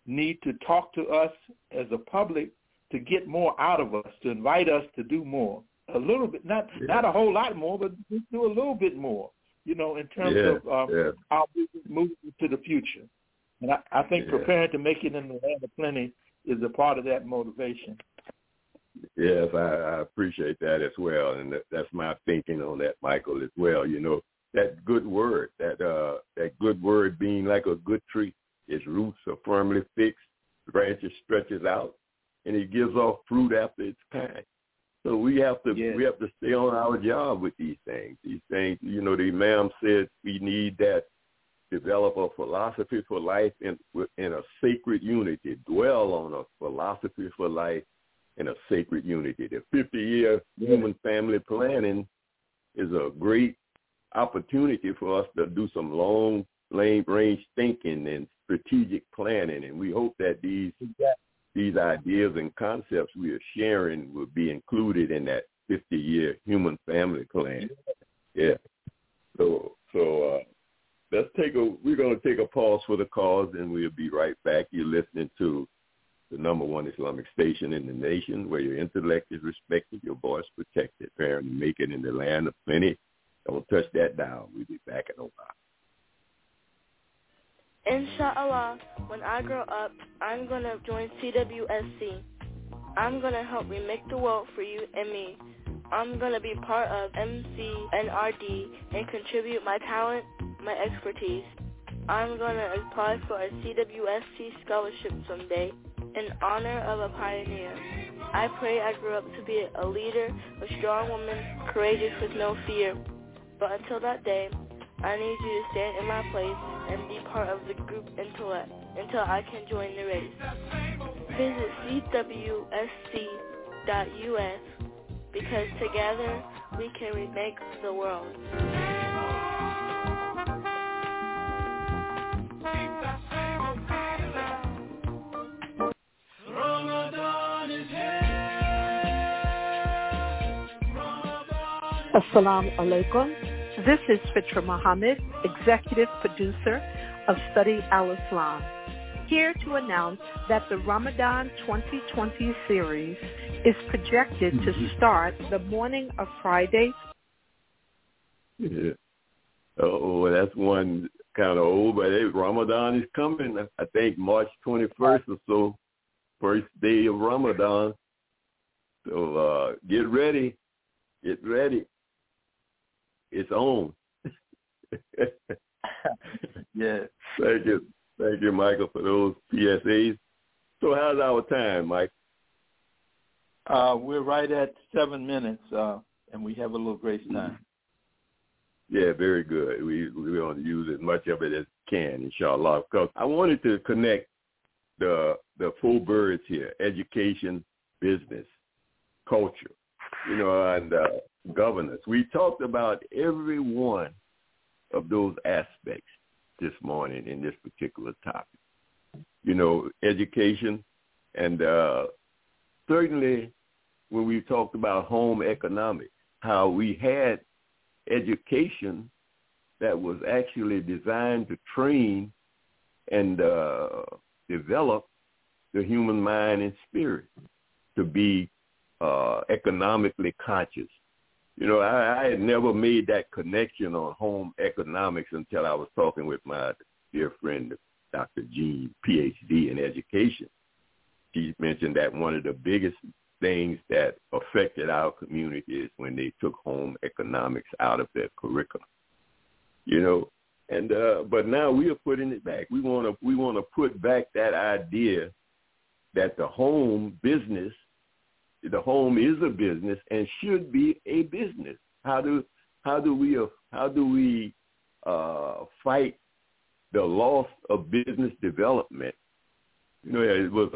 need to talk to us as a public to get more out of us, to invite us to do more. A little bit, not a whole lot more, but just do a little bit more, in terms of our business moving to the future. And I think preparing to make it in the land of plenty is a part of that motivation. Yes, I appreciate that as well, and that's my thinking on that, Michael, as well. That good word, that good word being like a good tree, its roots are firmly fixed, branches stretches out, and it gives off fruit after its kind. So we have to stay on our job with these things. These things, the Imam said we need that, develop a philosophy for life in a sacred unity, dwell on a philosophy for life in a sacred unity. The 50-year human family planning is a great opportunity for us to do some long-range thinking and strategic planning, and we hope that these ideas and concepts we are sharing will be included in that 50-year human family plan. Yeah. So we're going to take a pause for the cause, and we'll be right back. You're listening to the number one Islamic station in the nation, where your intellect is respected, your voice protected. Preparing to make it in the land of plenty. Don't touch that dial. We'll be back in a while. Inshallah, when I grow up, I'm going to join CWSC. I'm going to help remake the world for you and me. I'm going to be part of MCNRD and contribute my talent, my expertise. I'm going to apply for a CWSC scholarship someday in honor of a pioneer. I pray I grow up to be a leader, a strong woman, courageous with no fear. But until that day, I need you to stand in my place and be part of the group intellect until I can join the race. Visit cwsc.us because together we can remake the world. Assalamu alaikum. This is Fitra Muhammad, Executive Producer of Study Al-Islam, here to announce that the Ramadan 2020 series is projected to start the morning of Friday. Yeah. Oh, that's one kind of old, but Ramadan is coming. I think March 21st or so, first day of Ramadan. So get ready. Get ready. It's on. Yeah. Thank you, Michael, for those PSAs. So how's our time, Mike? We're right at 7 minutes, and we have a little grace time. Yeah, very good. We want to use as much of it as we can, inshallah. Because I wanted to connect the 4 birds here: education, business, culture, and governance. We talked about every one of those aspects this morning in this particular topic. Education, and certainly when we talked about home economics, how we had education that was actually designed to train and develop the human mind and spirit to be economically conscious. I had never made that connection on home economics until I was talking with my dear friend, Dr. Jean, PhD in education. She mentioned that one of the biggest things that affected our community is when they took home economics out of their curriculum. But now we are putting it back. We want to put back that idea that the home is a business and should be a business. How do we fight the loss of business development? It was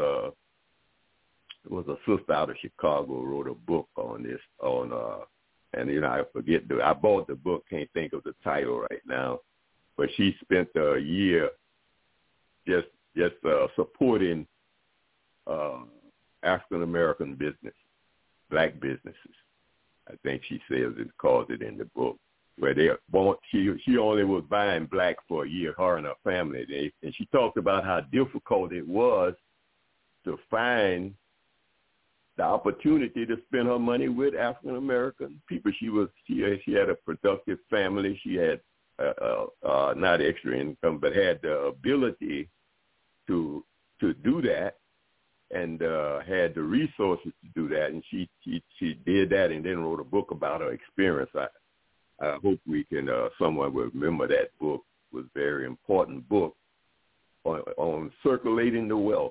a sister out of Chicago wrote a book on this and I forget I bought the book, can't think of the title right now, but she spent a year just supporting African American business, black businesses. I think she says it, calls it in the book. where she only was buying black for a year, her and her family. And she talked about how difficult it was to find the opportunity to spend her money with African American people. She had a productive family. She had not extra income, but had the ability to do that, and had the resources to do that. And she did that, and then wrote a book about her experience. I hope we can someone will remember that book. It was a very important book on circulating the wealth.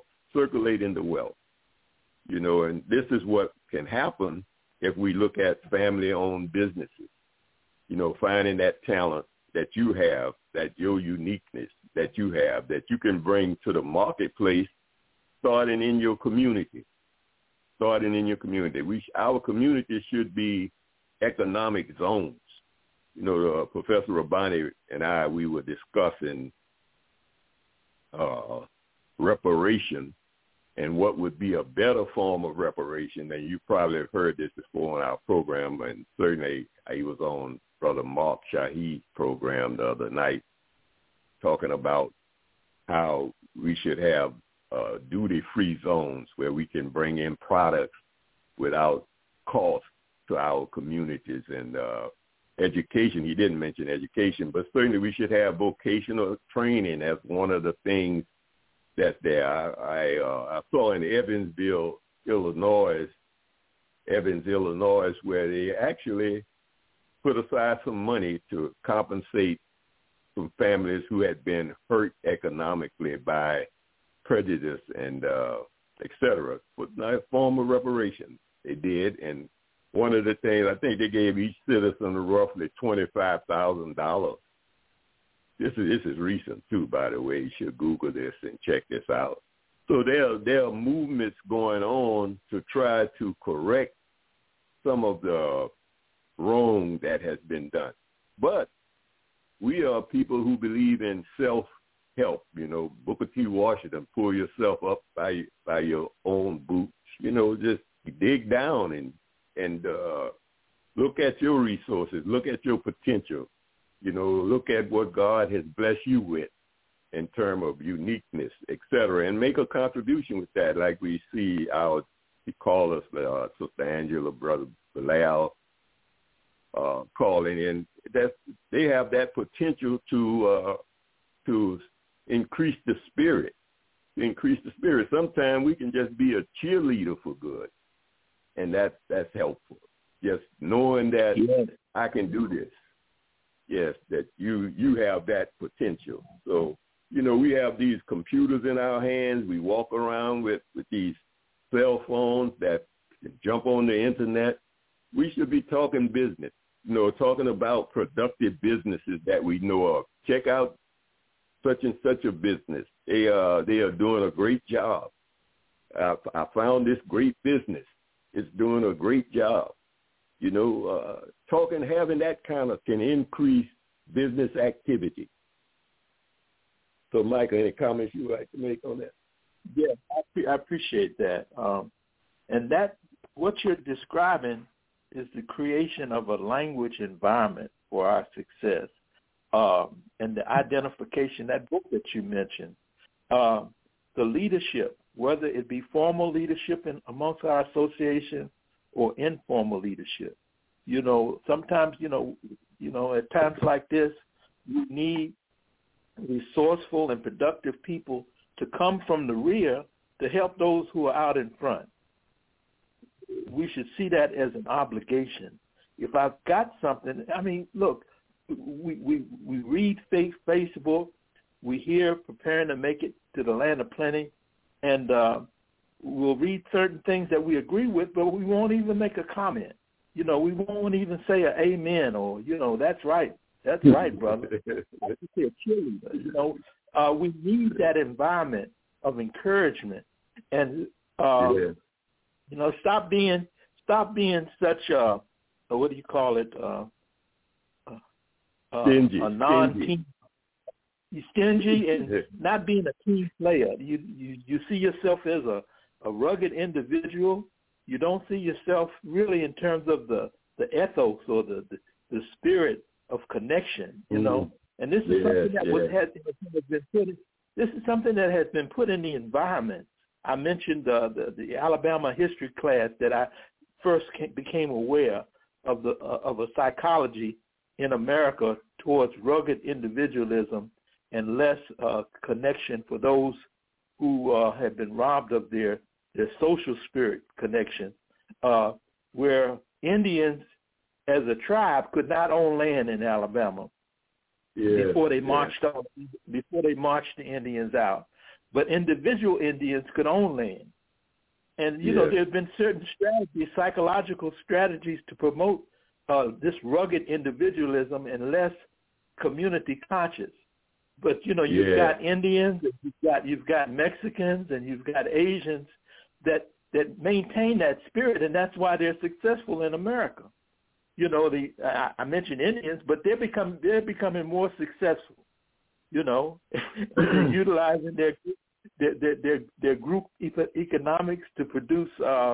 You know, and this is what can happen if we look at family-owned businesses. You know, finding that talent that you have, that your uniqueness that you have, that you can bring to the marketplace, starting in your community. Our community should be economic zones. You know, Professor Rabani and I, we were discussing reparation and what would be a better form of reparation. And you probably have heard this before on our program, and certainly he was on Brother Mark Shahid's program the other night, talking about how we should have duty-free zones where we can bring in products without cost to our communities. And education, he didn't mention education, but certainly we should have vocational training as one of the things that's there. I saw in Evansville, Illinois, where they actually put aside some money to compensate some families who had been hurt economically by prejudice and et cetera. But not a form of reparation. They did, and one of the things, I think they gave each citizen roughly $25,000. This is recent too, by the way. You should Google this and check this out. So there are movements going on to try to correct some of the wrong that has been done. But we are people who believe in self-help. You know, Booker T. Washington, pull yourself up by your own boots. You know, just dig down and look at your resources, look at your potential. You know, look at what God has blessed you with in terms of uniqueness, et cetera, and make a contribution with that, like we see he called us, Sister Angela, Brother Bilal, calling in. They have that potential to increase the spirit. Sometimes we can just be a cheerleader for good, and that's helpful. Just knowing that I can do this. Yes, that you have that potential. So, you know, we have these computers in our hands. We walk around with these cell phones that can jump on the internet. We should be talking business, you know, talking about productive businesses that we know of. Check out such and such a business. They are doing a great job. I found this great business. It's doing a great job. You know, having that kind of can increase business activity. So, Michael, any comments you would like to make on that? Yeah, I appreciate that. And that what you're describing is the creation of a language environment for our success, and the identification, that book that you mentioned, the leadership, whether it be formal leadership amongst our association or informal leadership. You know, sometimes, you know, at times like this, we need resourceful and productive people to come from the rear to help those who are out in front. We should see that as an obligation. If I've got something, I mean, look, we read Facebook, we hear preparing to make it to the land of plenty, and we'll read certain things that we agree with, but we won't even make a comment. You know, we won't even say an amen or, you know, that's right, brother. You know, we need that environment of encouragement, and you know, stop being such a what do you call it? Stingy. A non-team. You're stingy and not being a team player. You see yourself as a rugged individual. You don't see yourself really in terms of the ethos or the spirit of connection, you know. And this is something that has been put in, this is something that has been put in the environment. I mentioned the Alabama history class that I first became aware of a psychology in America towards rugged individualism and less connection for those who have been robbed of their social spirit connection, where Indians as a tribe could not own land in Alabama before they marched the Indians out. But individual Indians could own land. And, you know, there have been certain strategies, psychological strategies to promote this rugged individualism and less community conscious. But, you know, you've got Indians, you've got Mexicans, and you've got Asians that maintain that spirit, and that's why they're successful in America. You know, I mentioned Indians, but they're becoming more successful, you know, utilizing their group economics to produce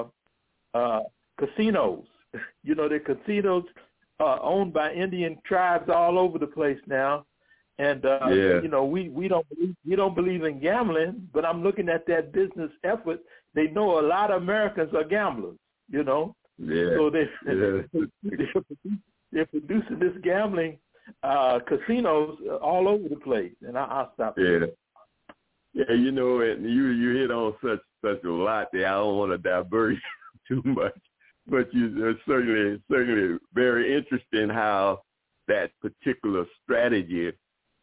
casinos. You know, they're casinos owned by Indian tribes all over the place now. And you know, we don't believe in gambling, but I'm looking at that business effort. They know a lot of Americans are gamblers, you know. So they're producing this gambling casinos all over the place, and I'll stop there. Yeah, you know, and you hit on such a lot there. I don't want to divert too much, but it's certainly very interesting how that particular strategy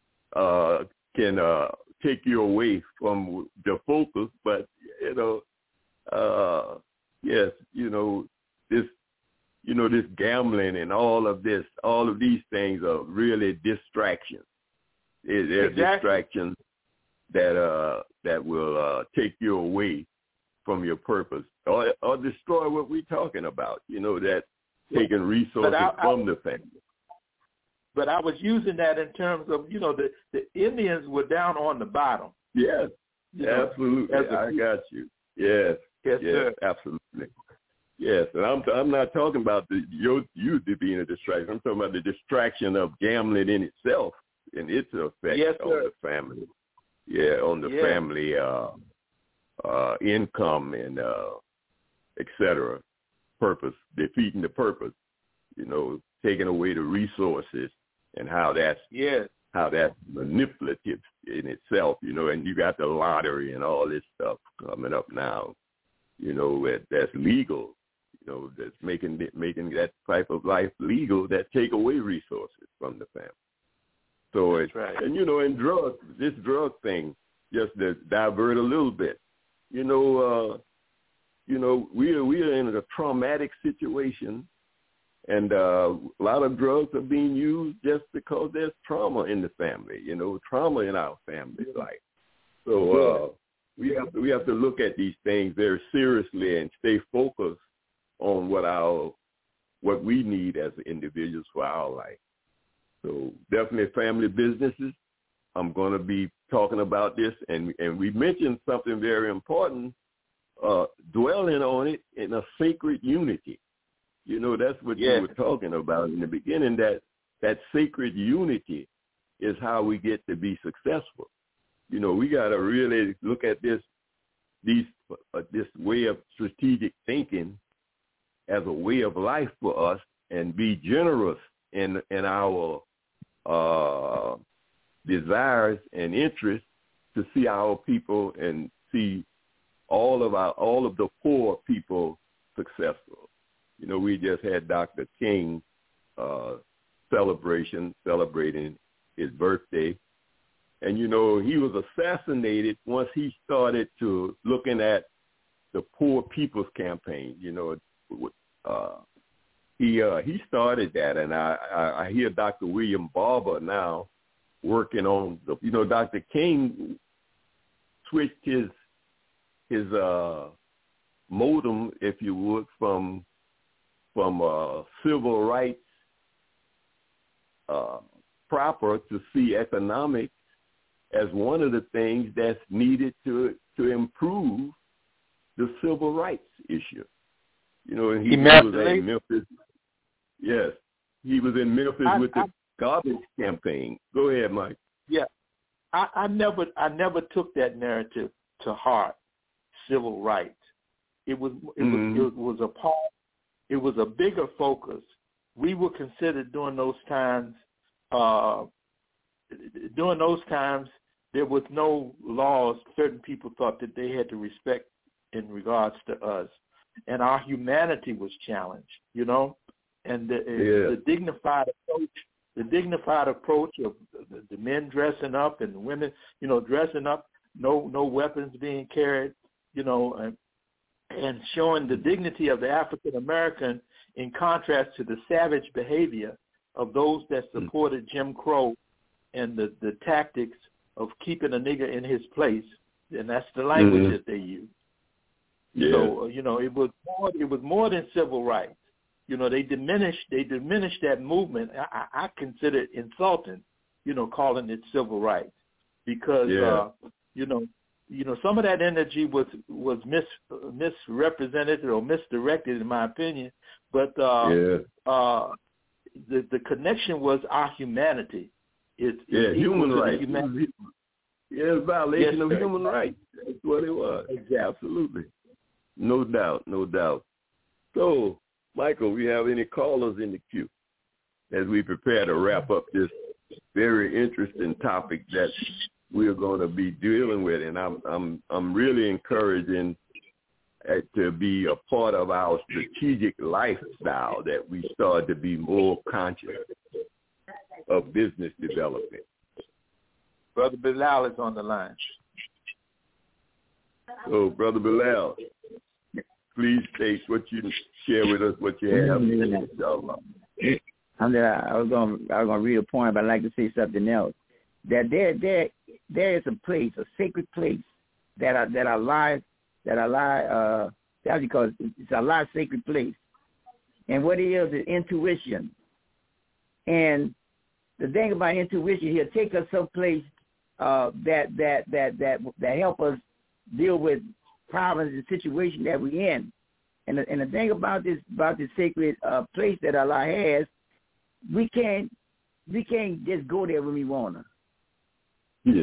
can take you away from the focus. But you know, yes, you know, this gambling and all of these things are really distractions. They're distractions that will take you away from your purpose or destroy what we're talking about. You know, that taking resources from the family. But I was using that in terms of, you know, the Indians were down on the bottom. Yes, absolutely. I got you. Yes, sir. Absolutely. Yes, and I'm not talking about you being a distraction. I'm talking about the distraction of gambling in itself and its effect on the family. Yeah, on the family income and et cetera, purpose, defeating the purpose. You know, taking away the resources and how that's manipulative in itself. You know, and you got the lottery and all this stuff coming up now. You know, that's legal. You know, that's making that type of life legal that take away resources from the family. So it's right. And you know, in this drug thing, just to divert a little bit, you know, we are in a traumatic situation, and a lot of drugs are being used just because there's trauma in the family. You know, trauma in our family life. So we have to look at these things very seriously and stay focused on what we need as individuals for our life. So definitely family businesses. I'm going to be talking about this, and we mentioned something very important, dwelling on it in a sacred unity. You know, that's what you were talking about in the beginning, that sacred unity is how we get to be successful. You know, we got to really look at this way of strategic thinking as a way of life for us, and be generous in our desires and interests to see our people and see all of the poor people successful. You know, we just had Dr. King celebrating his birthday, and you know, he was assassinated once he started to looking at the Poor People's Campaign. You know, he started that, and I hear Dr. William Barber now working on Dr. King switched his modem, if you would, from civil rights proper to see economics as one of the things that's needed to improve the civil rights issue. You know, and he was in Memphis. Yes, he was in Memphis garbage campaign. Go ahead, Mike. Yeah, I never took that narrative to heart. Civil rights. It was a part. It was a bigger focus. We were considered during those times. There was no laws. Certain people thought that they had to respect in regards to us, and our humanity was challenged. And the dignified approach of the men dressing up and the women, dressing up, no weapons being carried, and showing the dignity of the African American in contrast to the savage behavior of those that supported Jim Crow and the tactics of keeping a nigger in his place, and that's the language that they use. Yeah. So it was more than civil rights. They diminished that movement. I consider it insulting, calling it civil rights, because some of that energy was misrepresented or misdirected, in my opinion. But the connection was our humanity. Human rights. It's a violation of human rights. That's what it was. Exactly. Absolutely. No doubt. So, Michael, we have any callers in the queue as we prepare to wrap up this very interesting topic that we're going to be dealing with, and I'm really encouraging to be a part of our strategic lifestyle, that we start to be more conscious of business development. Brother Bilal is on the line. So, Brother Bilal, please state share with us what you have. I was going to read a point, but I'd like to say something else. That there is a place, a sacred place that our lives, that's because it's a live sacred place. And what it is intuition. And the thing about intuition, he'll take us someplace that help us deal with problems and situations that we're in. And the thing about this sacred place that Allah has, we can't just go there when we wanna. Yeah.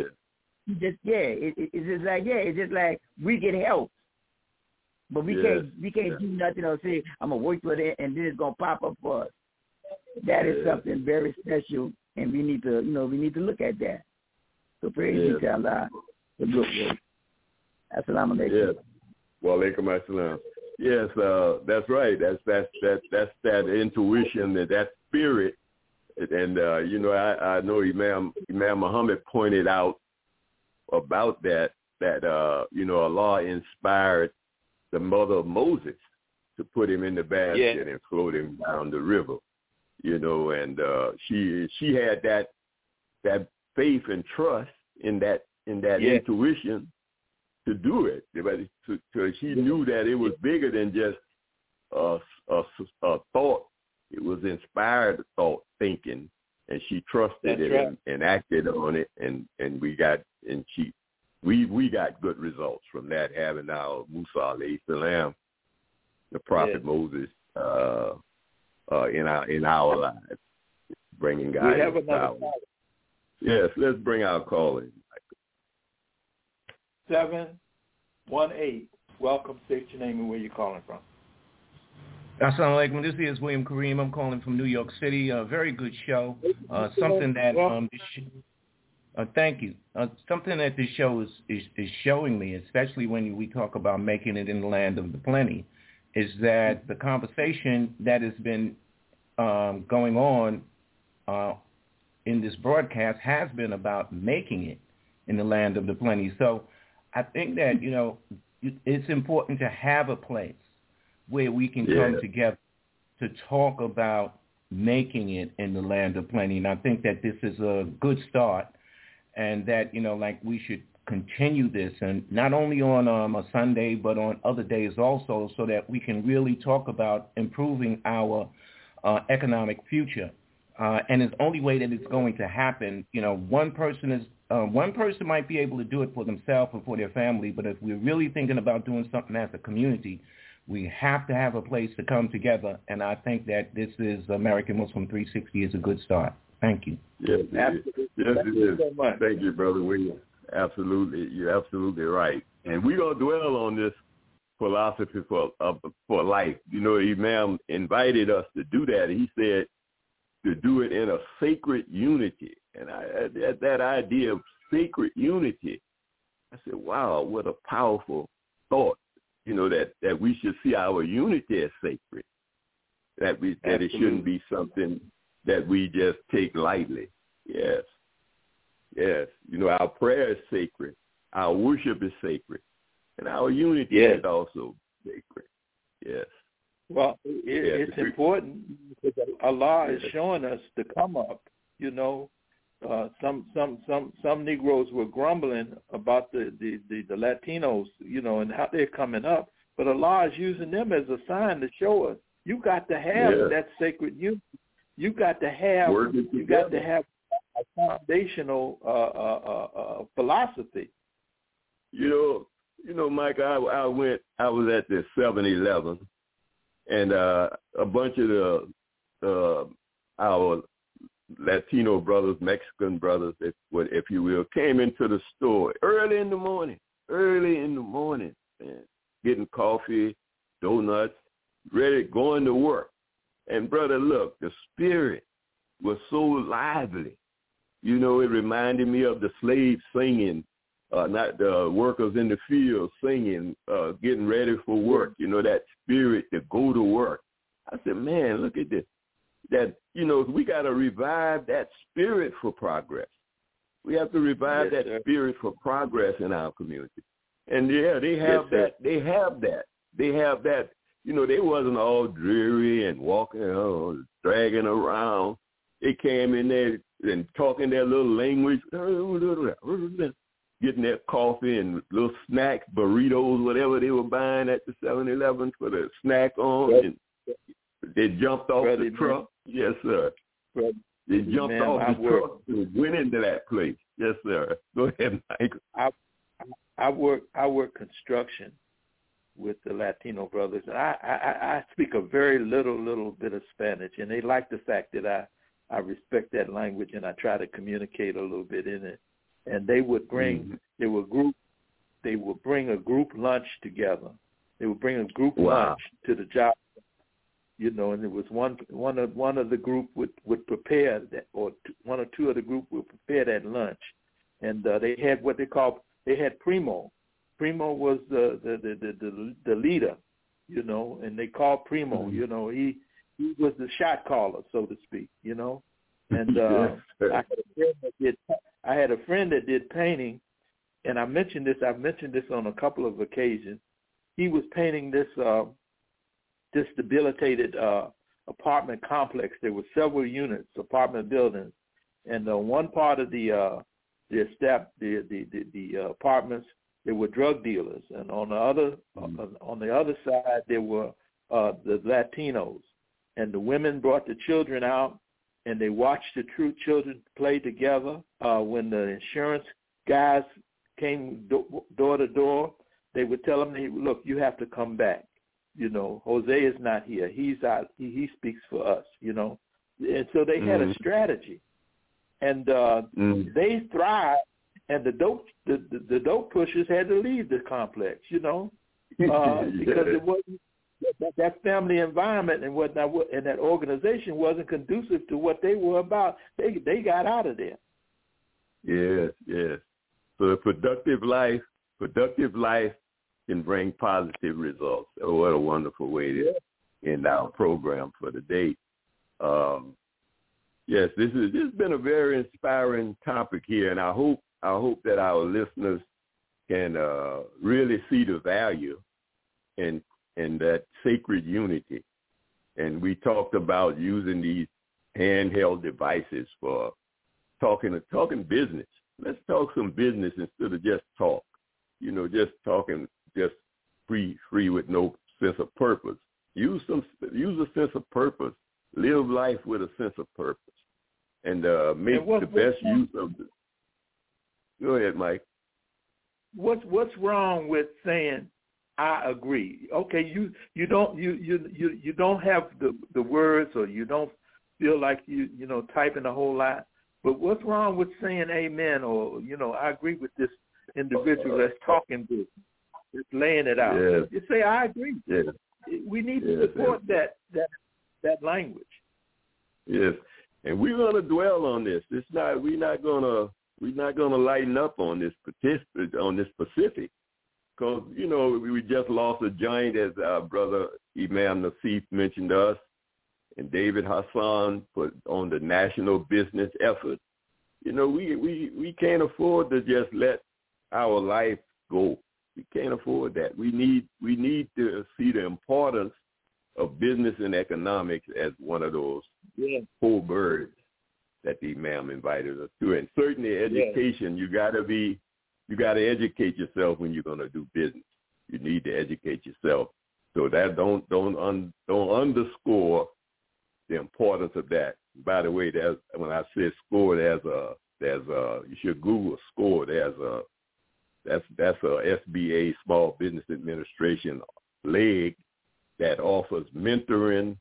It's just like we get help, but we can't do nothing or say I'm gonna work for it and then it's gonna pop up for us. That is something very special, and we need to look at that. So praise be to Allah. The good word. Assalamu alaikum. Yes. Wa alaikum assalam. Yes, that's right. That's that intuition, that spirit, and I know Imam Muhammad pointed out about that Allah inspired the mother of Moses to put him in the basket and float him down the river, and she had that faith and trust in that intuition to do it. So she knew that it was bigger than just a thought. It was inspired thought, thinking, and she trusted it and acted on it, and we got good results from that, having our Musa alayhi salam, the prophet Moses, in our lives, bringing guidance. We have another call. Yes, let's bring our call in. 718. Welcome. State your name and where you're calling from. Assalamu alaikum. This is William Kareem. I'm calling from New York City. A very good show. Something that thank you. Something that this show is showing me, especially when we talk about making it in the land of the plenty, is that the conversation that has been going on in this broadcast has been about making it in the land of the plenty. So I think that, it's important to have a place where we can come together to talk about making it in the land of plenty. And I think that this is a good start, and that, we should continue this, and not only on a Sunday, but on other days also, so that we can really talk about improving our economic future. And it's the only way that it's going to happen. One person might be able to do it for themselves or for their family, but if we're really thinking about doing something as a community, we have to have a place to come together. And I think that this is American Muslim 360 is a good start. Thank you. Yes, Absolutely. yes, Thank you so much. Thank you, Brother William. Absolutely, you're absolutely right. And we're gonna dwell on this philosophy for life. You know, Imam invited us to do that. He said to do it in a sacred unity. And that idea of sacred unity, I said, wow, what a powerful thought. You know, that we should see our unity as sacred. That it shouldn't be something that we just take lightly. Yes. Yes. You know, our prayer is sacred. Our worship is sacred. And our unity is also sacred. Yes. Well, it's important because Allah is showing us to come up. You know, some Negroes were grumbling about the Latinos, you know, and how they're coming up. But Allah is using them as a sign to show us you got to have that sacred unity. You got to have a foundational philosophy. You know, Mike, I was at the 7-Eleven, and a bunch of our Latino brothers, Mexican brothers, if you will, came into the store early in the morning, man, getting coffee, donuts, ready, going to work. And brother, look, the spirit was so lively. You know, it reminded me of the slaves singing, not the workers in the field singing, getting ready for work. You know, that spirit to go to work. I said, man, look at this. That, you know, we got to revive that spirit for progress. We have to revive that spirit for progress in our community. And they have that. They have that. You know, they wasn't all dreary and walking, dragging around. They came in there and talking their little language, getting their coffee and little snacks, burritos, whatever they were buying at the 7-Eleven for the snack on. And they jumped off the truck. Yes, sir. They jumped off the truck and went into that place. Yes, sir. Go ahead, Mike. I work construction with the Latino brothers. I speak a very little bit of Spanish, and they like the fact that I respect that language and I try to communicate a little bit in it. And they would bring they would bring a group lunch together. They would bring a group lunch to the job, you know, and it was one of the group would prepare that, or one or two of the group would prepare that lunch, and they had what they had Primo. Primo was the leader, you know, and they called Primo. You know, he was the shot caller, so to speak, you know. And I had a friend that did painting, and I've mentioned this on a couple of occasions. He was painting this debilitated apartment complex. There were several units, apartment buildings, and one part of the apartments, there were drug dealers, and on the other side there were the Latinos, and the women brought the children out, and they watched the true children play together. When the insurance guys came door to door, they would tell them, "Look, you have to come back. You know, Jose is not here. He's out. He speaks for us. You know." And so they had a strategy, and they thrived. And the dope pushers had to leave the complex, you know, because it wasn't that family environment and whatnot, and that organization wasn't conducive to what they were about. They got out of there. Yes. So a productive life can bring positive results. Oh, what a wonderful way to end our program for the day. Yes, this has been a very inspiring topic here, and I hope that our listeners can really see the value in that sacred unity. And we talked about using these handheld devices for talking business. Let's talk some business instead of just talk. You know, just talking, just free with no sense of purpose. Use a sense of purpose. Live life with a sense of purpose, and make the best use of it. Go ahead, Mike. What's wrong with saying I agree? Okay, you don't have the words, or you don't feel like you typing a whole lot. But what's wrong with saying amen or, I agree with this individual that's talking business, just laying it out. Yes. Just say, I agree. Yes. We need to support that language. Yes. And we're going to dwell on this. We're not going to lighten up on this specific. Because, we just lost a giant, as our brother Imam Nassif mentioned us, and David Hassan put on the national business effort. We can't afford to just let our life go. We can't afford that. We need to see the importance of business and economics as one of those whole birds that the Imam invited us to. And certainly education, you got to educate yourself when you're going to do business. You need to educate yourself. So that don't underscore the importance of that. By the way, when I say SCORE, you should Google SCORE. That's a SBA, Small Business Administration leg that offers mentoring,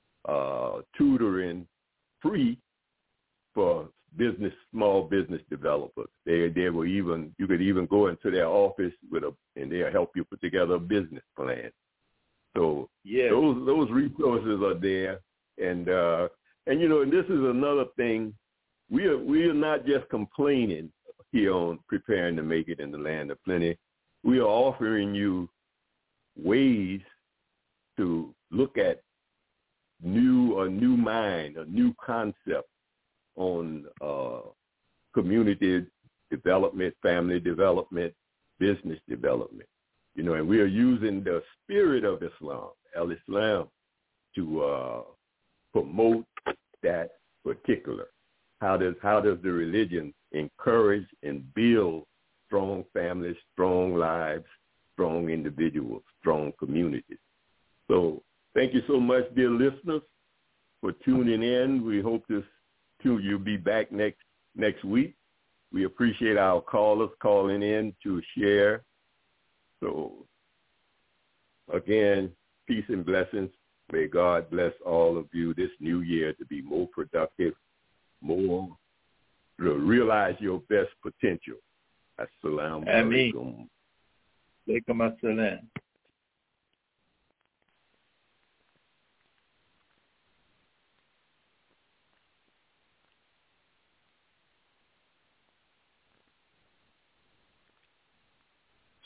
tutoring, free for small business developers. You could even go into their office and they'll help you put together a business plan. So those resources are there, and this is another thing. We are not just complaining here on Preparing to Make It in the Land of Plenty. We are offering you ways to look at a new mind, a new concept on community development, family development, business development. And we are using the spirit of Islam, al-Islam, to promote that particular. How does the religion encourage and build strong families, strong lives, strong individuals, strong communities? So thank you so much, dear listeners, for tuning in. We hope you'll be back next week. We appreciate our callers calling in to share. So again, peace and blessings. May God bless all of you this new year to be more productive, more to realize your best potential. Assalamu alaikum. Alaikum assalam.